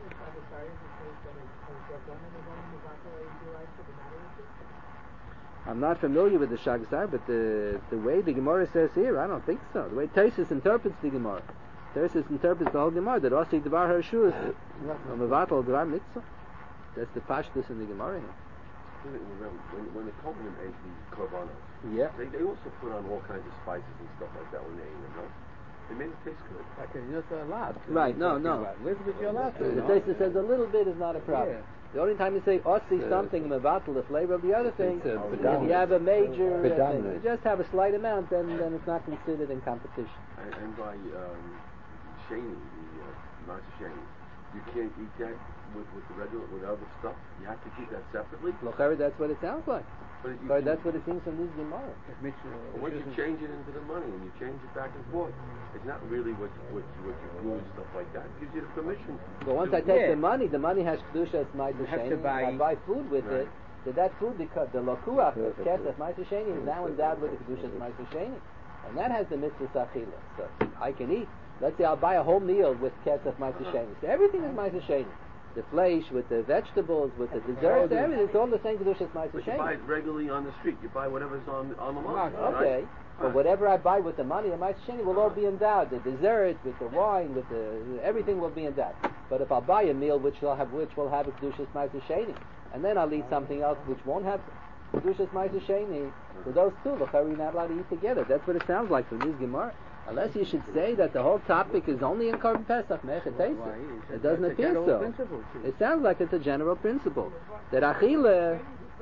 I'm not familiar with the Shagasar, but the way the Gemara says here, I don't think so. The way Taisus interprets the Gemara. Taisus interprets the whole Gemara, that osi dvar harshus, mevatel dvar mitzvah. That's the pashtus in the Gemara here. Remember, when the Kohanim ate the korbanos, Yeah. they also put on all kinds of spices and stuff like that when they ate them, no? They made it taste good. Like you're not allowed. Right, no. With you're allowed to. The taste says a little bit is not a problem. Yeah. The only time you say ossi something mevatel the flavor of the other thing, It's if you have a major thing, you just have a slight amount, then it's not considered in competition. And by sheni, the matzah sheni, you can't eat that with the regular, with other stuff. You have to keep that separately. Lochari, that's what it sounds like. But That's what it seems from this Gemara. once you change it into the money and you change it back and forth, it's not really what you do and stuff like that. It gives you the permission. But once I take the money has kedusha ma'aser have sheni. to buy- I buy food with Right. it. So that food, because the lokuach of kesef ma'aser sheni is now endowed with the kedusha ma'aser sheni, and that has the mitzvah achila. So I can eat. Let's say I'll buy a whole meal with kesef ma'aser sheni. So everything is ma'aser sheni. The flesh with the vegetables, with the desserts, everything. It's all the same kedusha ma'aser But you buy sheni. it regularly on the street. You buy whatever's on the market. Okay. Right? But whatever I buy with the money of ma'aser sheni will all be endowed. The dessert, with the wine, with the everything will be endowed. But if I buy a meal which will have a kedusha ma'aser sheni, and then I'll eat something else which won't have kedusha ma'aser sheni, so those two, you're not allowed to eat together. That's what it sounds like from this Gemara. Unless you should say that the whole topic is only in Korban Pesach, it doesn't appear so. It sounds like it's a general principle. That Achille,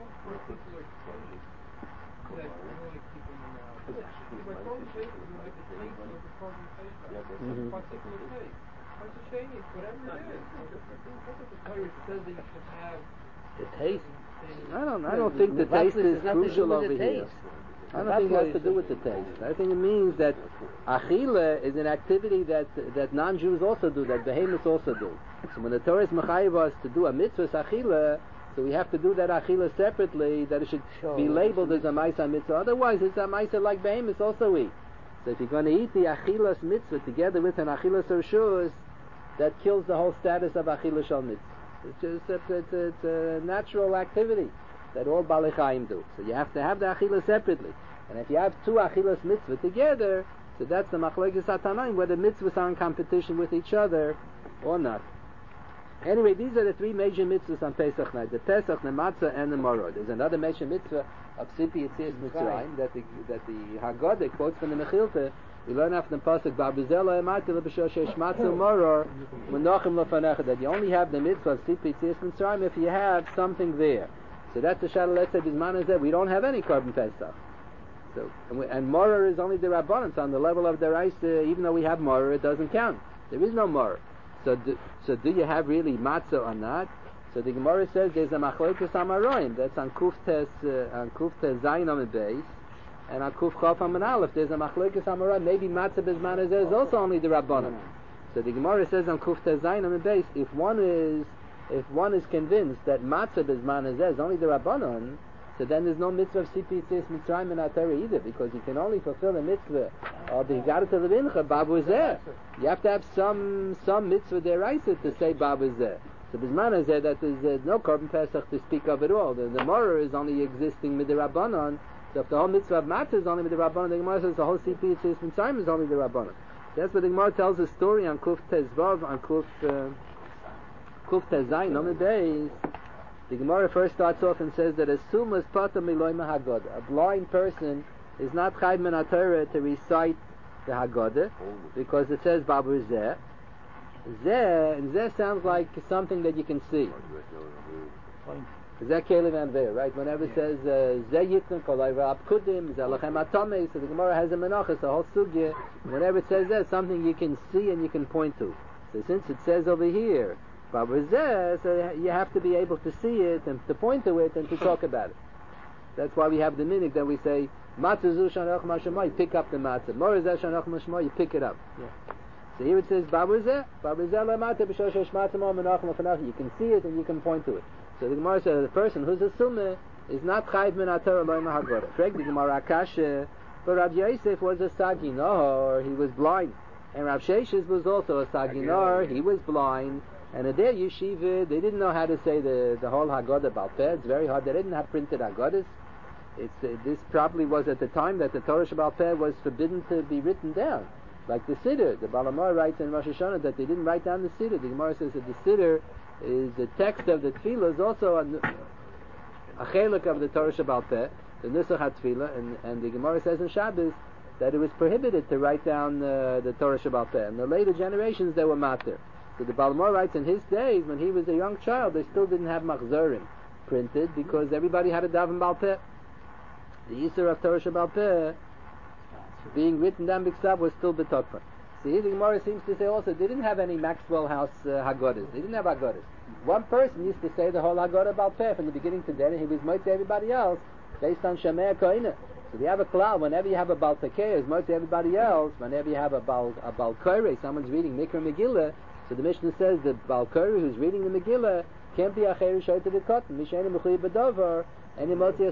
The taste. I don't think the taste is crucial over here. I don't think it has to do with the taste. I think it means that Achille is an activity that non-Jews also do, that behemoths also do. So when the Torah is mechayev us to do a mitzvah Achille, so we have to do that Achille separately, that it should be labeled as a Maisa mitzvah. Otherwise it's a Maisa like behemoths also eat. So if you're going to eat the Achillas mitzvah together with an Achillas Rishus, that kills the whole status of Achillas Shal mitzvah. It's just it's a natural activity that all Balei Chaim do. So you have to have the Achillas separately. And if you have two Achillas mitzvah together, so that's the Machlokes HaTanaim, whether mitzvahs are in competition with each other or not. Anyway, these are the three major mitzvahs on Pesach night: the Pesach, the Matzah, and the Maror. There's another major mitzvah of Sipi Yitzias Mitzrayim that the Haggadah quotes from the Mechilta. We learn after the pasuk Ba'bizela Ematila B'Shoshesh Matzah Maror Menachem Lefanecha, that you only have the mitzvah of Sipi Yitzias Mitzrayim if you have something there. So that's the Shadal. Let's say Bisman is that we don't have any Korban Pesach. So and Maror is only the Rabbanan. So on the level of the Raisa, even though we have Maror, it doesn't count. There is no Maror. So do you have really matzah or not? So the Gemara says there's a machlokes amaroim. That's on Kuf Tes Zayin Amid Beis, and on Kuf Chaf Amid Aleph. There's a machlokes amaroim. Maybe matzah bezman is also only the Rabbanan. So the Gemara says on Kuf Tes Zayin Amid Beis, if one is convinced that matzah bezman is only the Rabbanan, so then there's no mitzvah of Sipi Yitzias Mitzrayim in our Torah either, because you can only fulfill the mitzvah of the Higadah to the Mincha, Babu Zeh. You have to have some mitzvah deraisa to say Babu Zeh. So Bisman Zeh, that there's no Korban Pesach to speak of at all. The Morah is only existing Midirabbanon. So if the whole mitzvah of matzah is only Midirabbanon, the Gemara says the whole Sipi Yitzias Mitzrayim is only the Rabbanon. That's what the Gemara tells the story on Kuf Tezvav, on Kuf Tezayin, on the days. The Gemara first starts off and says that a sumas pata miloy haggadah. A blind person is not chayv min haTorah to recite the Haggadah because it says Babu Zeh. Zeh sounds like something that you can see. Zeh kelev and Ve'er, right? Whenever it says Zeh yitn kolay v'apkudim Zeh lachem atomei, so the Gemara has a menachas, a whole sugya. Whenever it says that, something you can see and you can point to. So since it says over here Babu Zeh, so you have to be able to see it and to point to it and to talk about it. That's why we have the minhag that we say Matzah zu shanach mashma, you pick up the matzah. Mor zeh shanach mashma, you pick it up. Yeah. So here it says Babu Zeh le'matah b'shoshesh matzah mo menachem lefanach. You can see it and you can point to it. So the Gemara says the person who's a sumeh is not chayv min haTorah loy mahaggadah. Frag the Gemara Akasha, but Rav Yosef was a saginor, he was blind, and Rav Sheshes was also a saginor, he was blind. And at their yeshiva, they didn't know how to say the whole Haggadah Baal Peh. It's very hard. They didn't have printed Haggadahs. This probably was at the time that the Torah Baal Peh was forbidden to be written down. Like the Siddur. The Baal HaMaor writes in Rosh Hashanah that they didn't write down the Siddur. The Gemara says that the Siddur is the text of the Tefillah is also a chelik of the Torah Shabbal Peh, the Nusach HaTfilah, and the Gemara says in Shabbos that it was prohibited to write down the Torah Shabbal Peh. In the later generations, they were matir. So the Balmor writes, in his days, when he was a young child, they still didn't have machzorim printed because everybody had a daven Baal Peh. The Yisur of Torah Shabbal Peh being written down b'ksav was still betokpan. So here the Gemara seems to say also they didn't have any Maxwell House Haggadahs. They didn't have Haggadahs. One person used to say the whole Haggadah Baal Peh from the beginning to the end, and he was motzei everybody else based on Shemei Koine. So they have a klal. Whenever you have a Baal Tekeh, it's motzei everybody else. Whenever you have a Baal Koreh, someone's reading Mikra Megillah. So the Mishnah says the Baal Koreh who's reading the Megillah can't be a cheru shoyte the cotton. Mishayne mechuyev b'dover. And the Baal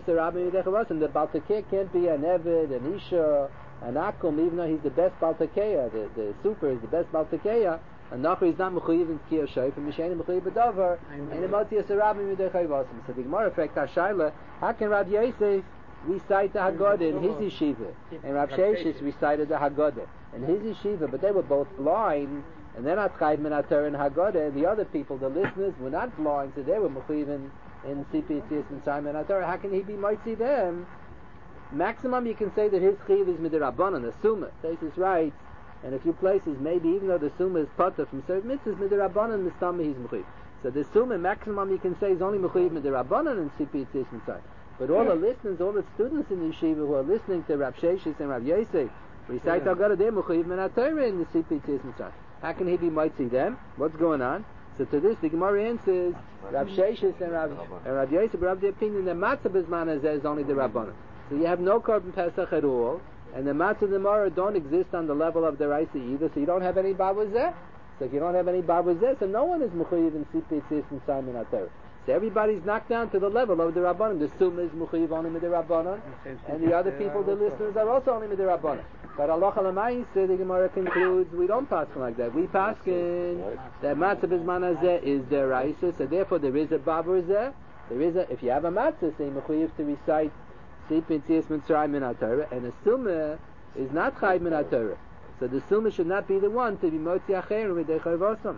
Tekeh can't be an Eved, an Isha, an Akum, even though he's the best Baal Tekeh, the super is the best Baal Tekeh, and Nachri is not mechuyev in Tkiyah Shayf, and Mishayne mechuyev b'dover, and the Motzi Yisarabim Yudei Chayvasim. So the Gemara effect Hashayla, how can Rabbi Yosef recite the Haggadah in his yeshiva, and Rabbi Sheshis recited the Haggadah in his yeshiva, but they were both blind, and they're not chayv min haTorah and Haggadah, and the other people, the listeners, were not blind, so they were mechuyev in CP Tzis and Simon HaTorah. How can he be mitzi them? Maximum you can say that his chiv is midirabbanan, the summa. Taisus writes, and a few places maybe even though the summa is potter from certain mitzvahs, midirabbanan mistama he's mechuyev. So the summa maximum you can say is only mechuyev midirabbanan in CP Tzis and Simon. But all the listeners, all the students in the yeshiva who are listening to Rav Sheshis and Rav Yosef recite Haggadah, they're mechuyev min haTorah in the CP Tzis and Simon. How can he be mitzi them? What's going on? So to this, the Gemara answers, Rav Sheshis and Rav Yosef are of the opinion that Matzah B'zman Hazeh is only the Rabbanan. So you have no Korban Pesach at all, and the Matzah and the Maror don't exist on the level of the Raisa either, so you don't have any Babazeh. So if you don't have any Babazeh, so no one is Mechuyev in Sipei Tzis and Simon HaTorah. So everybody's knocked down to the level of the Rabbanan. The Summa is Mechuyev only with the Rabbanan, and the other people, the listeners, are also only with the Rabbanan. But Allah L'mayis, the Gemara concludes, we don't pass like that. We pass that Matzah B'zman Hazeh is the Raisa, so therefore there is a Babazeh. There is a, if you have a Matzah, say Mechuyev to recite Sipei Tzis Mitzrayim min haTorah, and the Summa is not Chayv min haTorah. So the Summa should not be the one to be Motzi Acher with the Chayvosam.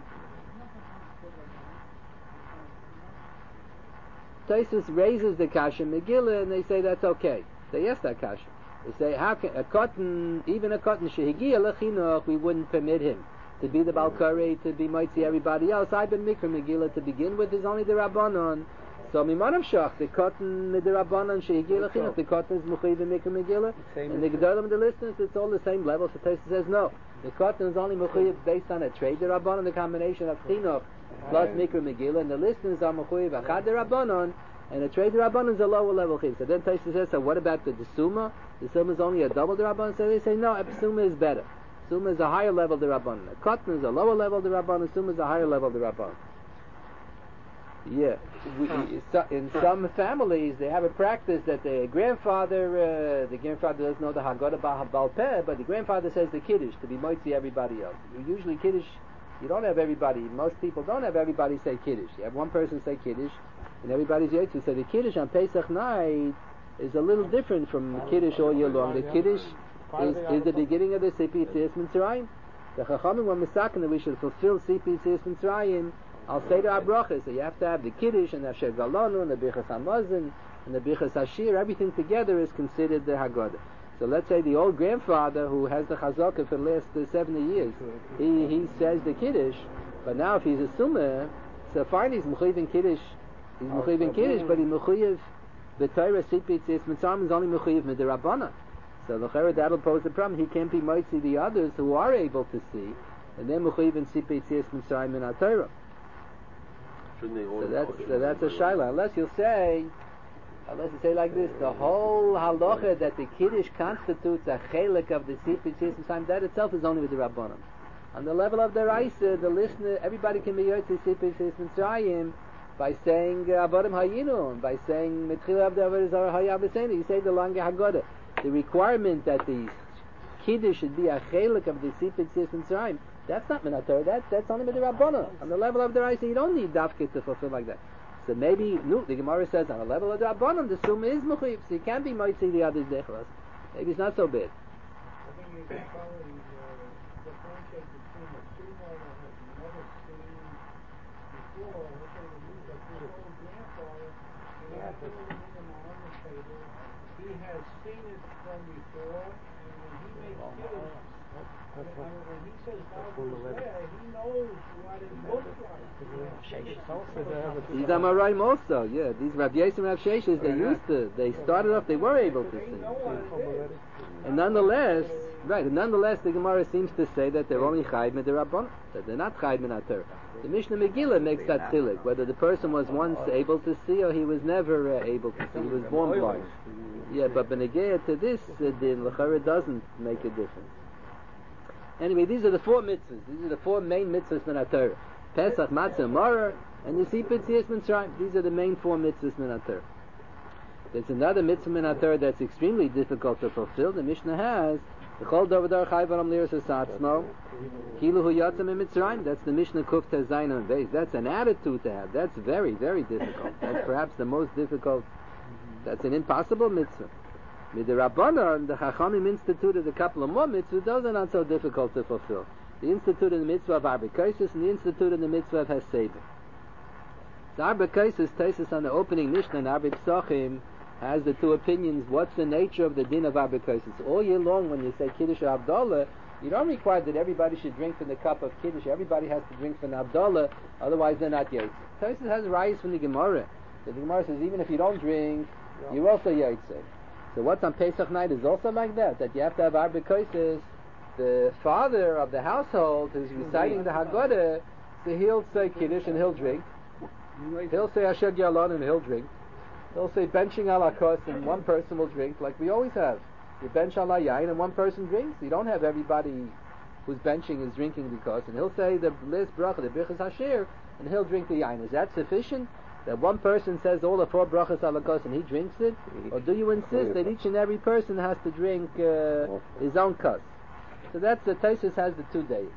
Taisus raises the Kasha Megillah, and they say that's okay. Say yes, that Kasha. They say how can a cotton, even a cotton shehigia lechinuch, we wouldn't permit him to be the Baal Koreh, to be Motzi everybody else. I've been Mikra Megillah to begin with is only the Rabbanon. So Mimanam Shach, the cotton the Rabbanon shehigia lechinuch, the cotton is Mechuyev in Mikra Megillah, and the Gedolim and the listeners, it's all the same level. So Taisus says no. The cotton is only Mechuyev based on a trade the Rabbanon, the combination of chinuch plus Mikra Megillah, and the listeners are Mechuyev Achad the Rabbanon, and a trade the Rabbanon is a lower level chiv. So then Taisus says, so what about the Summa? The Summa is only a double the Rabbanon. So they say no, Summa is better. Summa is a higher level the Rabbanon. A cotton is a lower level the Rabbanon. Summa is a higher level the Rabbanon. Yeah, in some families they have a practice that the grandfather doesn't know the Haggadah Baal Peh, but the grandfather says the Kiddush to be mitzi everybody else. Usually Kiddush, you don't have everybody. Most people don't have everybody say Kiddush. You have one person say Kiddush, and everybody's yotze. So the Kiddush on Pesach night is a little different from Kiddush all year long. The Kiddush is the beginning of the Sipei Tzis Mitzrayim. The Chachamim were misaken that we should fulfill Sipei Tzis Mitzrayim. I'll say to our brachas, so you have to have the Kiddush and the Asher Galonu and the Bichas HaMazon and the Bichas Hashir. Everything together is considered the Haggadah. So let's say the old grandfather who has the Chazakah for the last 70 years, he says the Kiddush, but now if he's a Summa, so fine, he's Mechuyev in Kiddush, but he's Mechuyev, the Torah Sipei Tzis Mitzrayim is only Mechuyev with the Rabbanan. So that'll pose a problem. He can't be mitzi the others who are able to see, and they're Mechuyev in Sipei Tzis Mitzrayim in our Torah. So that's a shaila. Unless you say like this, the whole halacha that the Kiddush constitutes a chelik of the Sipei Tzis Mitzrayim, that itself is only with the Rabbanan. On the level of the Raisa, the listener, everybody can be yotze Sipei Tzis Mitzrayim by saying Avodim Hayinu, by saying Mitchila Avdei Avodah Zarah Hayah B'Seinu. You say the longer Haggadah. The requirement that the Kiddush should be a chelik of the Sipei Tzis Mitzrayim, that's not Minator, that's only with the Rabbanan. On the level of the Raisa, you don't need Dafke to fulfill like that. So maybe, no, the Gemara says on the level of the Rabbanan, the Summa is Mechuyev, so you can't be mitzi the others Dechlas. Maybe it's not so bad. I think you can probably differentiate between the Summa that has never seen before, let's say the old grandfather, He has seen it from before, and when he makes Kiddush, when he says Baldur there, he knows what it looks like. These Amoraim also, yeah. These Rav Yosef and Rav Sheshes, they started off, they were able to sing. And nonetheless, the Gemara seems to say that they're only Chayv Midirabban, that they're not Chayv Minater. The Mishnah Megillah makes that chilik, whether the person was once able to see or he was never able to see, he was born blind. Yeah, but Benegea to this din, L'chara doesn't make a difference. Anyway, these are the four mitzvahs. These are the four main mitzvahs Minater. Pesach, Matzah, Maror, and Yisipet Tziyas Mitzrayim. These are the main four mitzvahs Minater. There's another mitzvah Minater that's extremely difficult to fulfill. The Mishnah has L'chol Dovadar Chayv Aram Liras Asatzmo Kilu Hu Yatzam in Mitzrayim. That's the Mishnah Kuf Tezayin on base. That's an attitude to have. That's very, very difficult. That's perhaps the most difficult. That's an impossible mitzvah. Midirabbanan, the Chachamim instituted a couple of more mitzvahs. Those are not so difficult to fulfill. The instituted the mitzvah of Arbekaisis and the instituted the mitzvah of Heseder. The Arbekaisis takes on the opening Mishnah and Arbe Psachim has the two opinions. What's the nature of the din of Arbekaisis? All year long when you say Kiddush or Abdallah, you don't require that everybody should drink from the cup of Kiddush. Everybody has to drink from the Abdallah, otherwise they're not Yaitse. Taisus has rayas from the Gemara. The Gemara says even if you don't drink, you're also Yaitse. So what's on Pesach night is also like that you have to have Arbe Koises. The father of the household who's reciting the Haggadah, so he'll say Kiddush and he'll drink. He'll say Asher Yalon and he'll drink. He'll say benching ala kos and one person will drink, like we always have. You bench ala yain and one person drinks. You don't have everybody who's benching is drinking because. And he'll say the last bracha, the Birchas Hasher, and he'll drink the yain. Is that sufficient? That one person says all the four brachas ala kos and he drinks it? Or do you insist that each and every person has to drink his own kos? So that's the Taisus has the 2 days.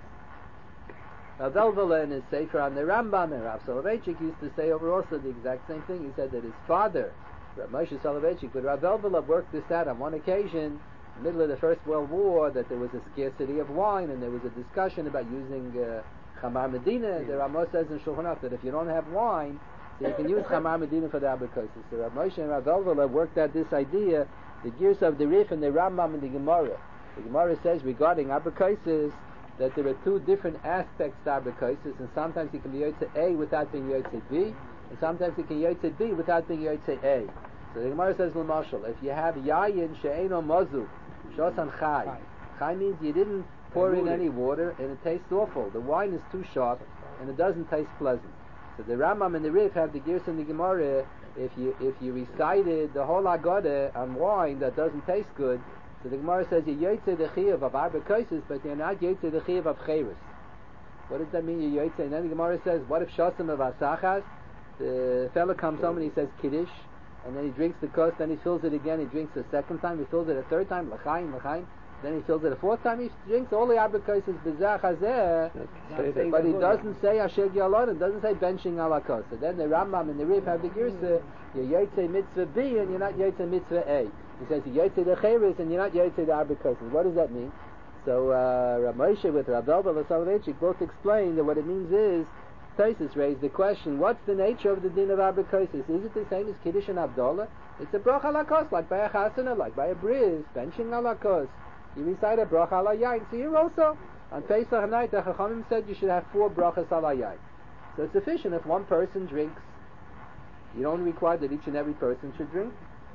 Rav Elvela in his Sefer on the Rambam and Rav Soloveitchik used to say over also the exact same thing. He said that his father, Rav Moshe Soloveitchik, but Rav Elvela worked this out on one occasion, in the middle of the First World War, that there was a scarcity of wine and there was a discussion about using Chamar Medina. The Rama says in Shulchan Aruch that if you don't have wine, so you can use Chamar Medina for the Abakosis. So Rav Moshe and Rav Elvela worked out this idea, the gears of the Rif and the Rambam and the Gemara. The Gemara says regarding Abakosis that there are two different aspects to Abakosis, and sometimes it can be Yotze A without being Yotze B, and sometimes it can be Yotze B without being Yotze A. So the Gemara says, L'mashal, if you have Yayin She'eno Mazu, Shosan Chai. Chai means you didn't pour in any water and it tastes awful. The wine is too sharp and it doesn't taste pleasant. So the Rambam and the Rif have the gears in the Gemara, if you recited the whole Haggadah on wine that doesn't taste good, so the Gemara says you Yotze the Chiyuv of Arba Koises, but you're not Yotze the Chiyuv of Cheres. What does that mean, you Yotze? And then the Gemara says, what if Shosim of Asachas? The fellow comes home and he says Kiddush, and then he drinks the kos, then he fills it again, he drinks a second time, he fills it a third time, L'chaim, then he fills it a fourth time, he drinks all the Arba Koises B'zach Hazeh, but he doesn't say Asher Yalon, it doesn't say benching ala kos. So then the Rambam and the Rif have the Girsa, you're Yotze mitzvah B and you're not Yotze mitzvah A. He says you Yotze the Cheres and you're not Yotze the Arba Koises. What does that mean? So Rav Moshe with Rav Elvela Soloveitchik both explain that what it means is, Taisus raised the question, what's the nature of the din of Arba Koises? Is it the same as Kiddush and Abdallah? It's a bracha ala kos, like by a chasana, like by a bris, benching ala kos. You recite a bracha ala yain. So here also, on Pesach night, the Chachamim said you should have 4 brachas ala yain. So it's sufficient if one person drinks. You don't require that each and every person should drink.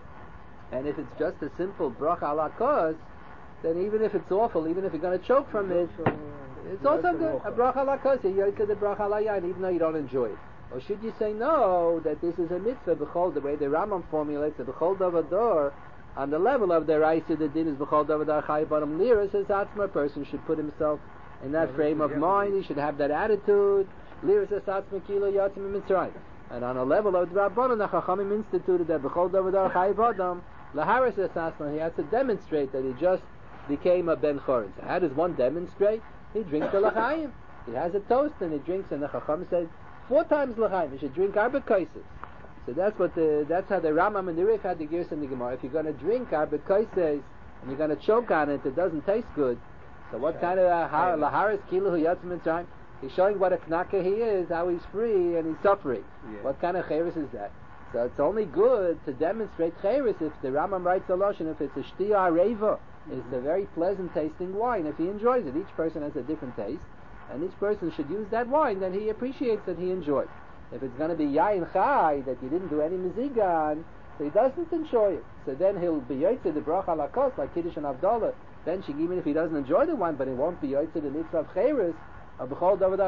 And if it's just a simple bracha ala kos, then even if it's awful, even if you're going to choke from it, it's also good. A bracha ala kos, you Yotze the bracha ala yain, even though you don't enjoy it. Or should you say no, that this is a mitzvah, b'chol, the way the Rambam formulates it, b'chol davador, on the level of the Raisa, the din is b'chol davador chai bottom lira, says atzma, a person should put himself in that frame of mind, he should have that attitude, lira says atzma kilo yatzim mitzrayim. And on a level of the Rabbanon, the Chachamim instituted that b'chol davador chai bottom, laharis says atzma, he has to demonstrate that he just became a ben chorin. So how does one demonstrate? He drinks the l'chaim. He has a toast and he drinks, and the Chacham said 4 times l'chaim. He should drink Arba Koises. So that's how the Rambam and the Rif had the gears in the Gemara. If you're going to drink Arba Koises and you're going to choke on it, it doesn't taste good. So what kind of laharis kilu yatzim mitzrayim? He's showing what a knaka he is, how he's free and he's suffering. Yeah. What kind of cheres is that? So it's only good to demonstrate cheres if the Rambam writes a lashon, if it's a shtia reva, it's a very pleasant tasting wine. If he enjoys it, each person has a different taste, and each person should use that wine that he appreciates, that he enjoys. If it's going to be yain chai, that you didn't do any mezigan, so he doesn't enjoy it. So then he'll be yotze the bracha lakos, like Kiddush and Avdallah. Then even if he doesn't enjoy the wine, but he won't be yotze the mitzvah of cheres. And the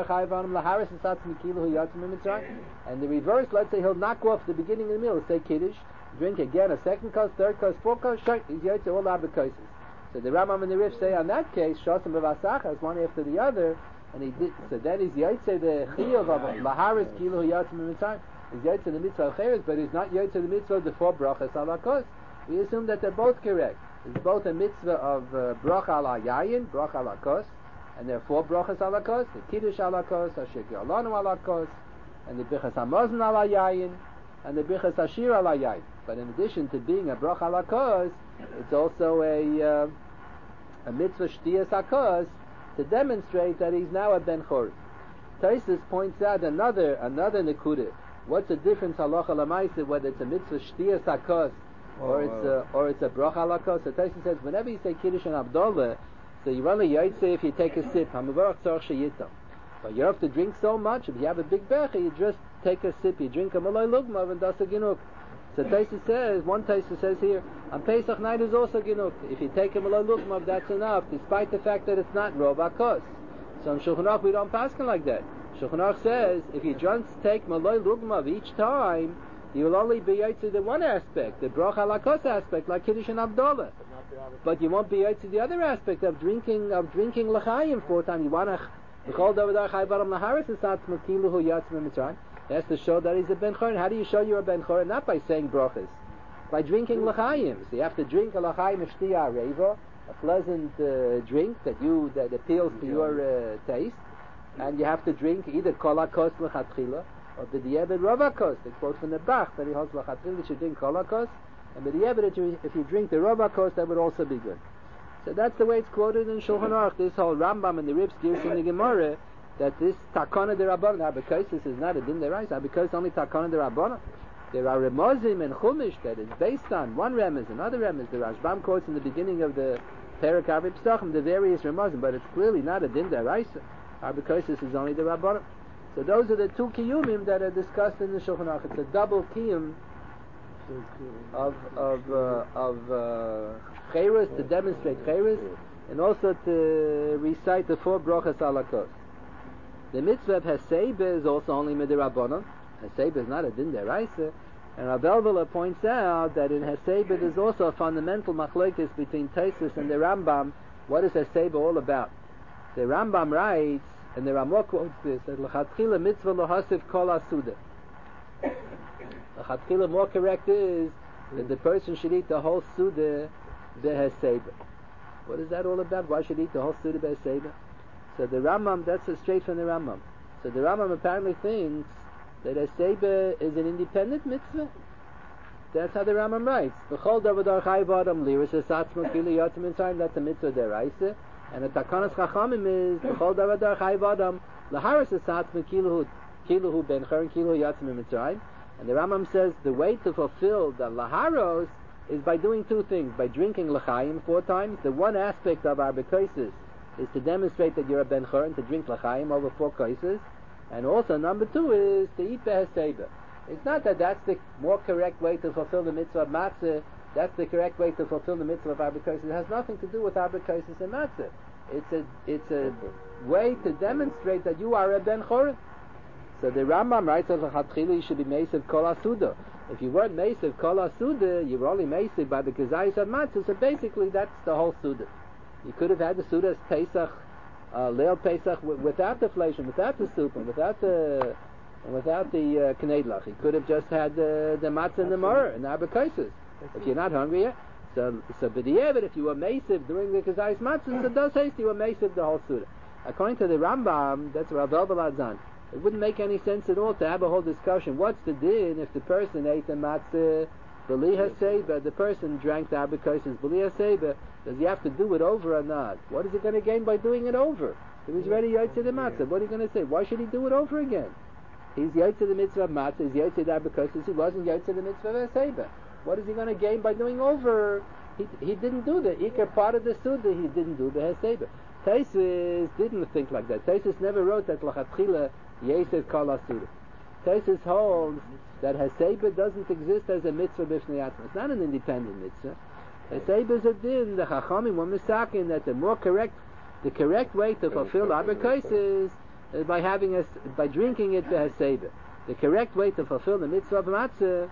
reverse, let's say he'll knock off the beginning of the meal, say Kiddush, drink again a second course, third course, fourth course, he's yotze all the courses. So the Rambam and the Rif say on that case, Shosam b'vasachas, one after the other, and he did. So then he's yotze the chiyuv of laharis kilu yatzim mitzvah. He's yotze the mitzvah of cheres, but he's not yotze the mitzvah of the 4 brachas ala kos. We assume that they're both correct. It's both a mitzvah of bracha ala yayin, bracha ala kos, and there are 4 brachas ala kos: the kiddush ala kos, asher ge'alanu ala kos, and the bichas hamazon ala yayin, and the bichas ashir ala yayin. But in addition to being a bracha ala kos, it's also a mitzvah shtiyas hakos, to demonstrate that he's now a ben chor. Taisus points out another nekudah. What's the difference halacha lamaisa whether it's a mitzvah shtiyas hakos or it's a bracha lakos? So Taisus says whenever you say kiddush and Avdallah, so you only yotze if you take a sip. Hamavarach tzarich sheyitam. But you have to drink so much. If you have a big becher, you just take a sip. You drink a malay lugmav and das a ginuk. So Taisus says, one Taisus says here, on Pesach night is also ginuk. If you take a malay lugmav, that's enough, despite the fact that it's not rov hakos. So in Shulchan Aruch we don't paskin like that. Shulchan Aruch says if you just take malay lugmav each time, you will only be yotze the one aspect, the bracha lakos aspect, like Kiddush and Avdallah. But you won't be yotze the other aspect of drinking l'chaim 4 times. You want to b'chol davar chai baram laharis esat makiluhu yatzim mitzrayim. That's to show that he's a ben chor. How do you show you're a ben chor? Not by saying brachas, by drinking l'chaim. So you have to drink a l'chaim shtia reva, a pleasant drink that appeals to your taste, and you have to drink either kol hakos l'chatchila or b'di'eved rov hakos. They quote from the Bach that he holds l'chatchila you should drink kol hakos, and b'di'eved if you drink the rov hakos that would also be good. So that's the way it's quoted in Shulchan Aruch. This whole Rambam and the Ribs gives in the Gemara that this takana derabbanan, because this is not a din deraisa, because only takana derabbanan. There are remozim and chumash that is based on one remez, another remez. The Rashbam quotes in the beginning of the Perek Avi Psachim the various remozim, but it's clearly not a din deraisa. Because this is only the rabbanan. So those are the 2 kiyumim that are discussed in the Shulchan Aruch. It's a double kiyum of cheres, to demonstrate cheres, and also to recite the 4 brachas ala kos. The mitzvah of Haseba is also only midirabbanan. Haseba is not a din deraisa, and Rav Elveler points out that in Haseba there's also a fundamental machlokes between Taisus and the Rambam. What is Haseba all about? The Rambam writes, and the Ramah quotes this, that l'chatchila mitzvah lohasiv kol asuda. L'chatchila more correct is that the person should eat the whole suda behaseba. What is that all about? Why should he eat the whole suda behaseba? So the Rambam, that's straight from the Rambam. So the Rambam apparently thinks that haseba is an independent mitzvah. That's how the Rambam writes. B'chol davar chayv adam liris esatzmo kili yatzim inside. That's a mitzvah deraisa. And the takanas chachamim is b'chol davar chayv adam laharis esatzmo kiluhu ben chor and kiluhu yatzim mitzrayim. And the Rambam says the way to fulfill the laharos is by doing 2 things: by drinking l'chaim 4 times. The one aspect of our bekoises is to demonstrate that you're a ben chor and to drink l'chaim over 4 koises. And also number 2 is to eat behaseba. It's not that that's the more correct way to fulfill the mitzvah of matzah. That's the correct way to fulfill the mitzvah of arbikosis. It has nothing to do with arbikosis and matzah. It's a way to demonstrate that you are a ben chor. So the Rambam writes that you should be meisiv kol asuda. If you weren't meisiv kol asuda, you were only meisiv by the kezayis of matzah. So basically, that's the whole suda. You could have had the suda as Pesach, Leil Pesach, without the flesh and without the soup and without the knedlach. You could have just had the matzah and the maror and the arbikosis. If you're not hungry yet. So b'di'eved, if you were meisiv during the kezayis matzah, so it does say you were meisiv the whole suda. According to the Rambam, that's Rav Elveler Zan. It wouldn't make any sense at all to have a whole discussion. What's the din if the person ate the matzah b'li haseba, the person drank the arbikosis b'li haseba? Does he have to do it over or not? What is he going to gain by doing it over? He was ready to the matzah. What are you going to say? Why should he do it over again? He's Yotze the mitzvah of matzah, he's Yotze the because he wasn't Yotze the mitzvah of Seiba. What is he going to gain by doing over? He didn't do the Iker part of the Suda, he didn't do the Heseba. Taisus didn't think like that. Taisus never wrote that Lachatchila Yesef Kala Suda. Taisus holds that Heseba doesn't exist as a mitzvah b'fnei atzma. It's not an independent mitzvah. Heseba is a din. The Chachamim were misakin that the correct way to fulfill Abakais is by drinking it to Heseba. The correct way to fulfill the mitzvah of matzah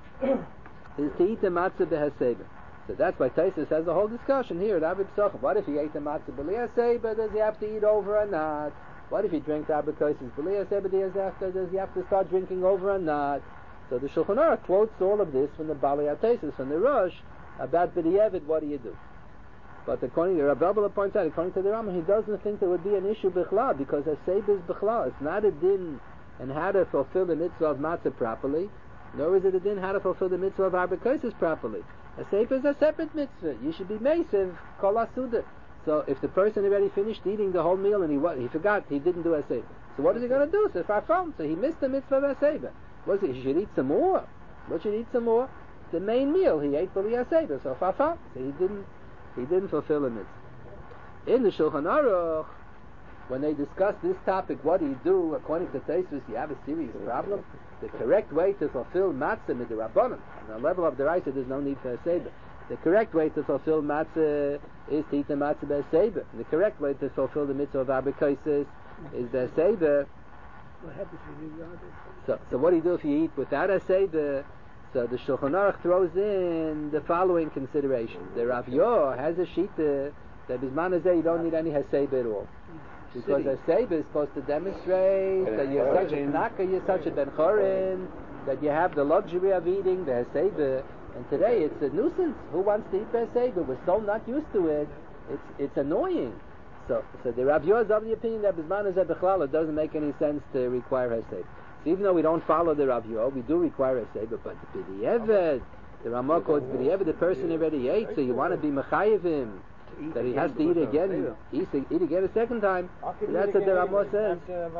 is to eat the matzah b'Heseba. So that's why Taisus has the whole discussion here at Abba Pesach. What if he ate the matzah b'li Heseba? Does he have to eat over or not? What if he drinks Abba Kosis b'li Heseba? Does he have to start drinking over or not? So the Shulchan Aruch quotes all of this from the Bali Taisus, from the Rosh, about B'di'evid, what do you do? But according to Rabbi Elbala points out, according to the Rambam, he doesn't think there would be an issue b'chlal, because Heseba is b'chlal. It's not a din and how to fulfill the mitzvah of matzah properly, nor is it a din how to fulfill the mitzvah of Abba Kosis properly. Heseba is a separate mitzvah. You should be meisiv kol asuda. So if the person already finished eating the whole meal and he forgot, he didn't do Heseba. So what is he going to do? So so he missed the mitzvah of Heseba. He should eat some more. What should he eat some more? The main meal he ate b'li Heseba. So so he didn't fulfill the mitzvah. In the Shulchan Aruch, when they discuss this topic, what do you do? According to Taisus, you have a serious problem. The correct way to fulfill matzah midrabanan, on the level of the Raisa, there's no need for Heseba. The correct way to fulfill matzah is to eat the matzah b'Heseba. The correct way to fulfill the mitzvah of Abba Kosis is the Heseba. What happens if you do So what do you do if you eat without Heseba? So the Shulchan Aruch throws in the following consideration. The Rav Yor has a shita that bisman hazeh you don't need any Heseba at all. Because Heseba is supposed to demonstrate that you're such a knaka, you're such a ben chorin, that you have the luxury of eating the Heseba. And today it's a nuisance. Who wants to eat the Heseba? We're so not used to it. It's annoying. So the Rav Yor is of the opinion that bisman hazeh b'chlal it doesn't make any sense to require Heseba. So even though we don't follow the Rav Yor, we do require Heseba. But the b'di'evid, the Ramah calls b'di'evid, the person already ate, so you want to be mechayev him that he has to eat again, eat again a second time. So that's what the Ramah says.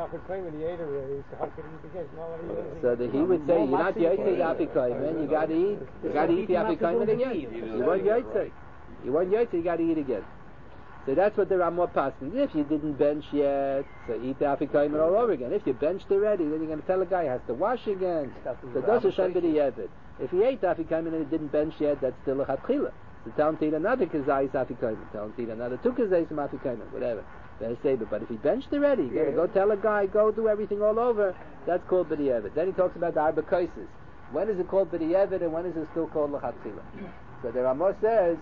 So he would say, you're not Yotzei the Afikoymen, you got to eat the Afikoymen again. You want Yotzei, you got to eat again. So that's what the Ramah passes. If you didn't bench yet, so eat the Afikoymen all over again. If you benched already, then you're going to tell a guy he has to wash again. So that's a Shem B'di'evid. If he ate the Afikoymen and he didn't bench yet, that's still a Chatchila. So tell him to eat another kazayis afikoymen. Tell him to eat another 2 kazayis afikoymen, whatever. But if he benched already, you gotta go tell a guy, go do everything all over. That's called b'di'evid. Then he talks about the arba kaises. When is it called b'di'evid and when is it still called l'chatchila? So the Ramah says,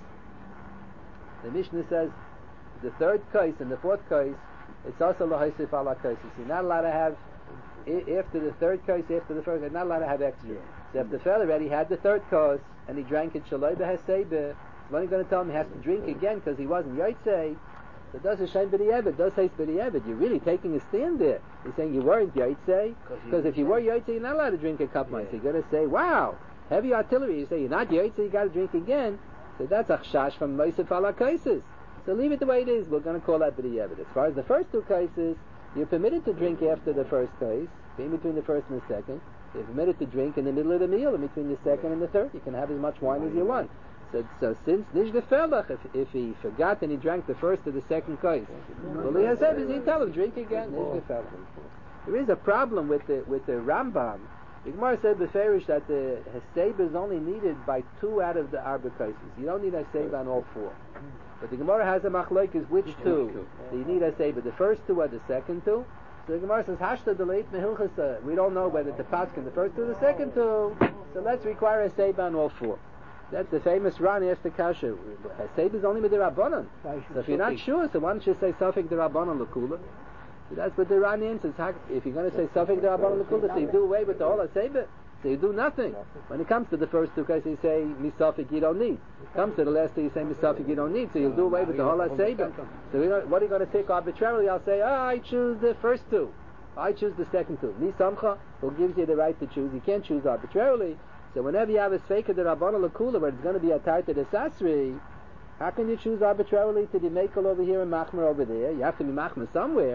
the Mishnah says, the 3rd kais and the 4th kais, it's also l'haisif ala kaises. You're not allowed to have, after the 3rd kais, after the 1st, you're not allowed to have extra. So if the fellow already had the 3rd kais, and he drank it shaloi b'Heseba, when are you going to tell him he has to drink again because he wasn't Yotzei? So does a Shem B'di'evid, does Heis B'di'evid. You're really taking a stand there. You're saying you weren't Yotzei, because if you were Yotzei, you're not allowed to drink a cup more. So you're going to say, wow, heavy artillery. You say you're not Yotzei, you got to drink again. So that's a chash from Moisef ala Kaisis. So leave it the way it is. We're going to call that B'di'evid. As far as the first 2 Kaisis, you're permitted to drink after the first Kais, in between the first and the second. You're permitted to drink in the middle of the meal, in between the second and the third. You can have as much wine as you want. So since Nish Gefelach, if he forgot and he drank the first or the second kais, well, he has said, he tell him, drink again, Nish Gefelach. There is a problem with the Rambam. The Gemara said beferish that the Heseba is only needed by 2 out of the Arba kaises. You don't need Heseba on all 4. But the Gemara has a machlokes which 2? So you need Heseba. The first 2 or the second 2? So the Gemara says, Hashta deleit mehilchasa. We don't know whether to paskin the first 2 or the second 2. So let's require Heseba on all 4. That's the famous Ran asked the Kasha. Heseba is only with the Rabbanon. So if you're not sure, so why don't you say Safik the Rabbanon L'Kula? So that's what the Ran answers. If you're going to say Safik the Rabbanon L'Kula, so you do away with the whole Heseba. So you do nothing. When it comes to the first 2 cases, you say Misafik you don't need. Comes to the last 2, you say Misafik you don't need. So you'll do away with the whole Heseba. So what are you going to pick arbitrarily? I'll say, I choose the first 2. I choose the second 2. Nisamcha, who gives you the right to choose. You can't choose arbitrarily. So whenever you have a Sveika the Rabbana L'Kula, where it's going to be a tarta de Sasri, how can you choose arbitrarily to be Mekel over here and Machmer over there? You have to be Machmer somewhere.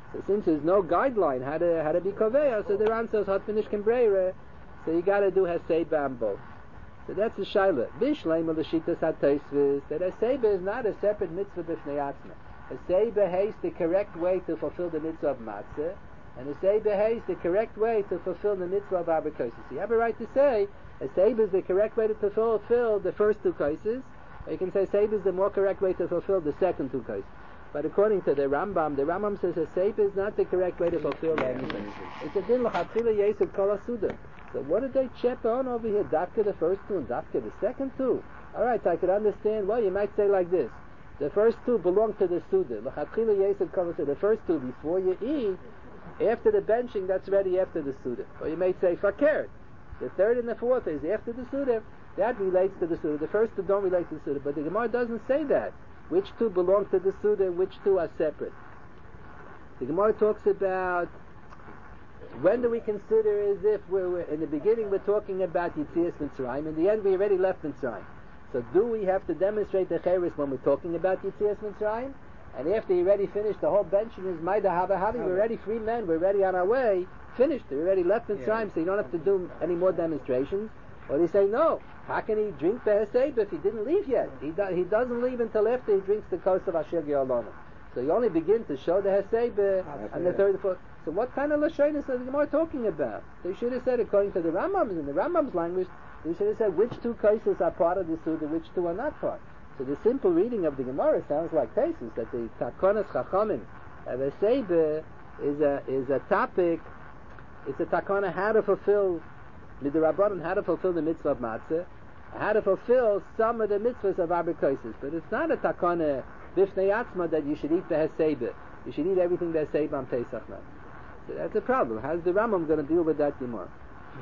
So since there's no guideline how to be koveya, so the Ran says hot finish kembreira, so you got to do haseba on both. So that's the shaila. Bishleim l'shitas hataisvis that haseba is not a separate mitzvah b'fnei atzma. Haseba hays the correct way to fulfill the mitzvah of matzah, and haseba hays the correct way to fulfill the mitzvah of abakosis. You have a right to say haseba is the correct way to fulfill the first two cases. Or you can say haseba is the more correct way to fulfill the second two cases. But according to the Rambam says haseba is not the correct way to fulfill anything. It's a din l'chatchila yesud kol hasuda. So what did they chip on over here? Dafka the first two and Dafka the second two. Alright, I could understand. Well, you might say like this. The first two belong to the Suda. L'chatchila yesud kol hasuda. The first two before you eat, after the benching, that's ready after the Suda. Or you might say fakert. The third and the fourth is after the Suda. That relates to the Suda. The first two don't relate to the Suda. But the Gemara doesn't say that. Which two belong to the Suda, which two are separate. The Gemara talks about when do we consider as if we're in the beginning we're talking about Yitzias Mitzrayim, in the end we already left Mitzrayim. So do we have to demonstrate the Cheres when we're talking about Yitzias Mitzrayim? And after you already finished the whole benching is Maida Hava Havi, we're already free men, we're already on our way, finished, we already left Mitzrayim, so you don't have to do any more demonstrations. Or they say, no, how can he drink the Heseba if he didn't leave yet? He doesn't leave until after he drinks the Kos of Asher Ge'olonu. So you only begin to show the Heseba on the third or fourth. So what kind of Lashonis is the Gemara talking about? They should have said, according to the Rambam's, in the Rambam's language, they should have said which two cases are part of the Suda, which two are not part. So the simple reading of the Gemara sounds like cases that the Takonas Chachamim of Heseba is a topic, it's a Takona how to fulfill Midrabanan, how to fulfill the mitzvah of matzah, how to fulfill some of the mitzvahs of abrikosis. But it's not a takana b'fnei atzma that you should eat the heseba. You should eat everything the heseba on Pesach night. So that's a problem. How's the Rambam going to deal with that Gemara?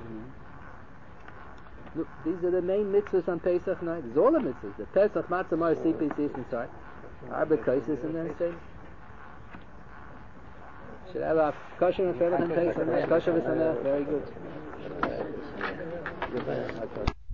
Look, these are the main mitzvahs on Pesach night. It's all the mitzvahs. The Pesach matzah mar CPC inside. Abrikosis and the heseba. Should have a kosher and Pesach. Kosher and very good.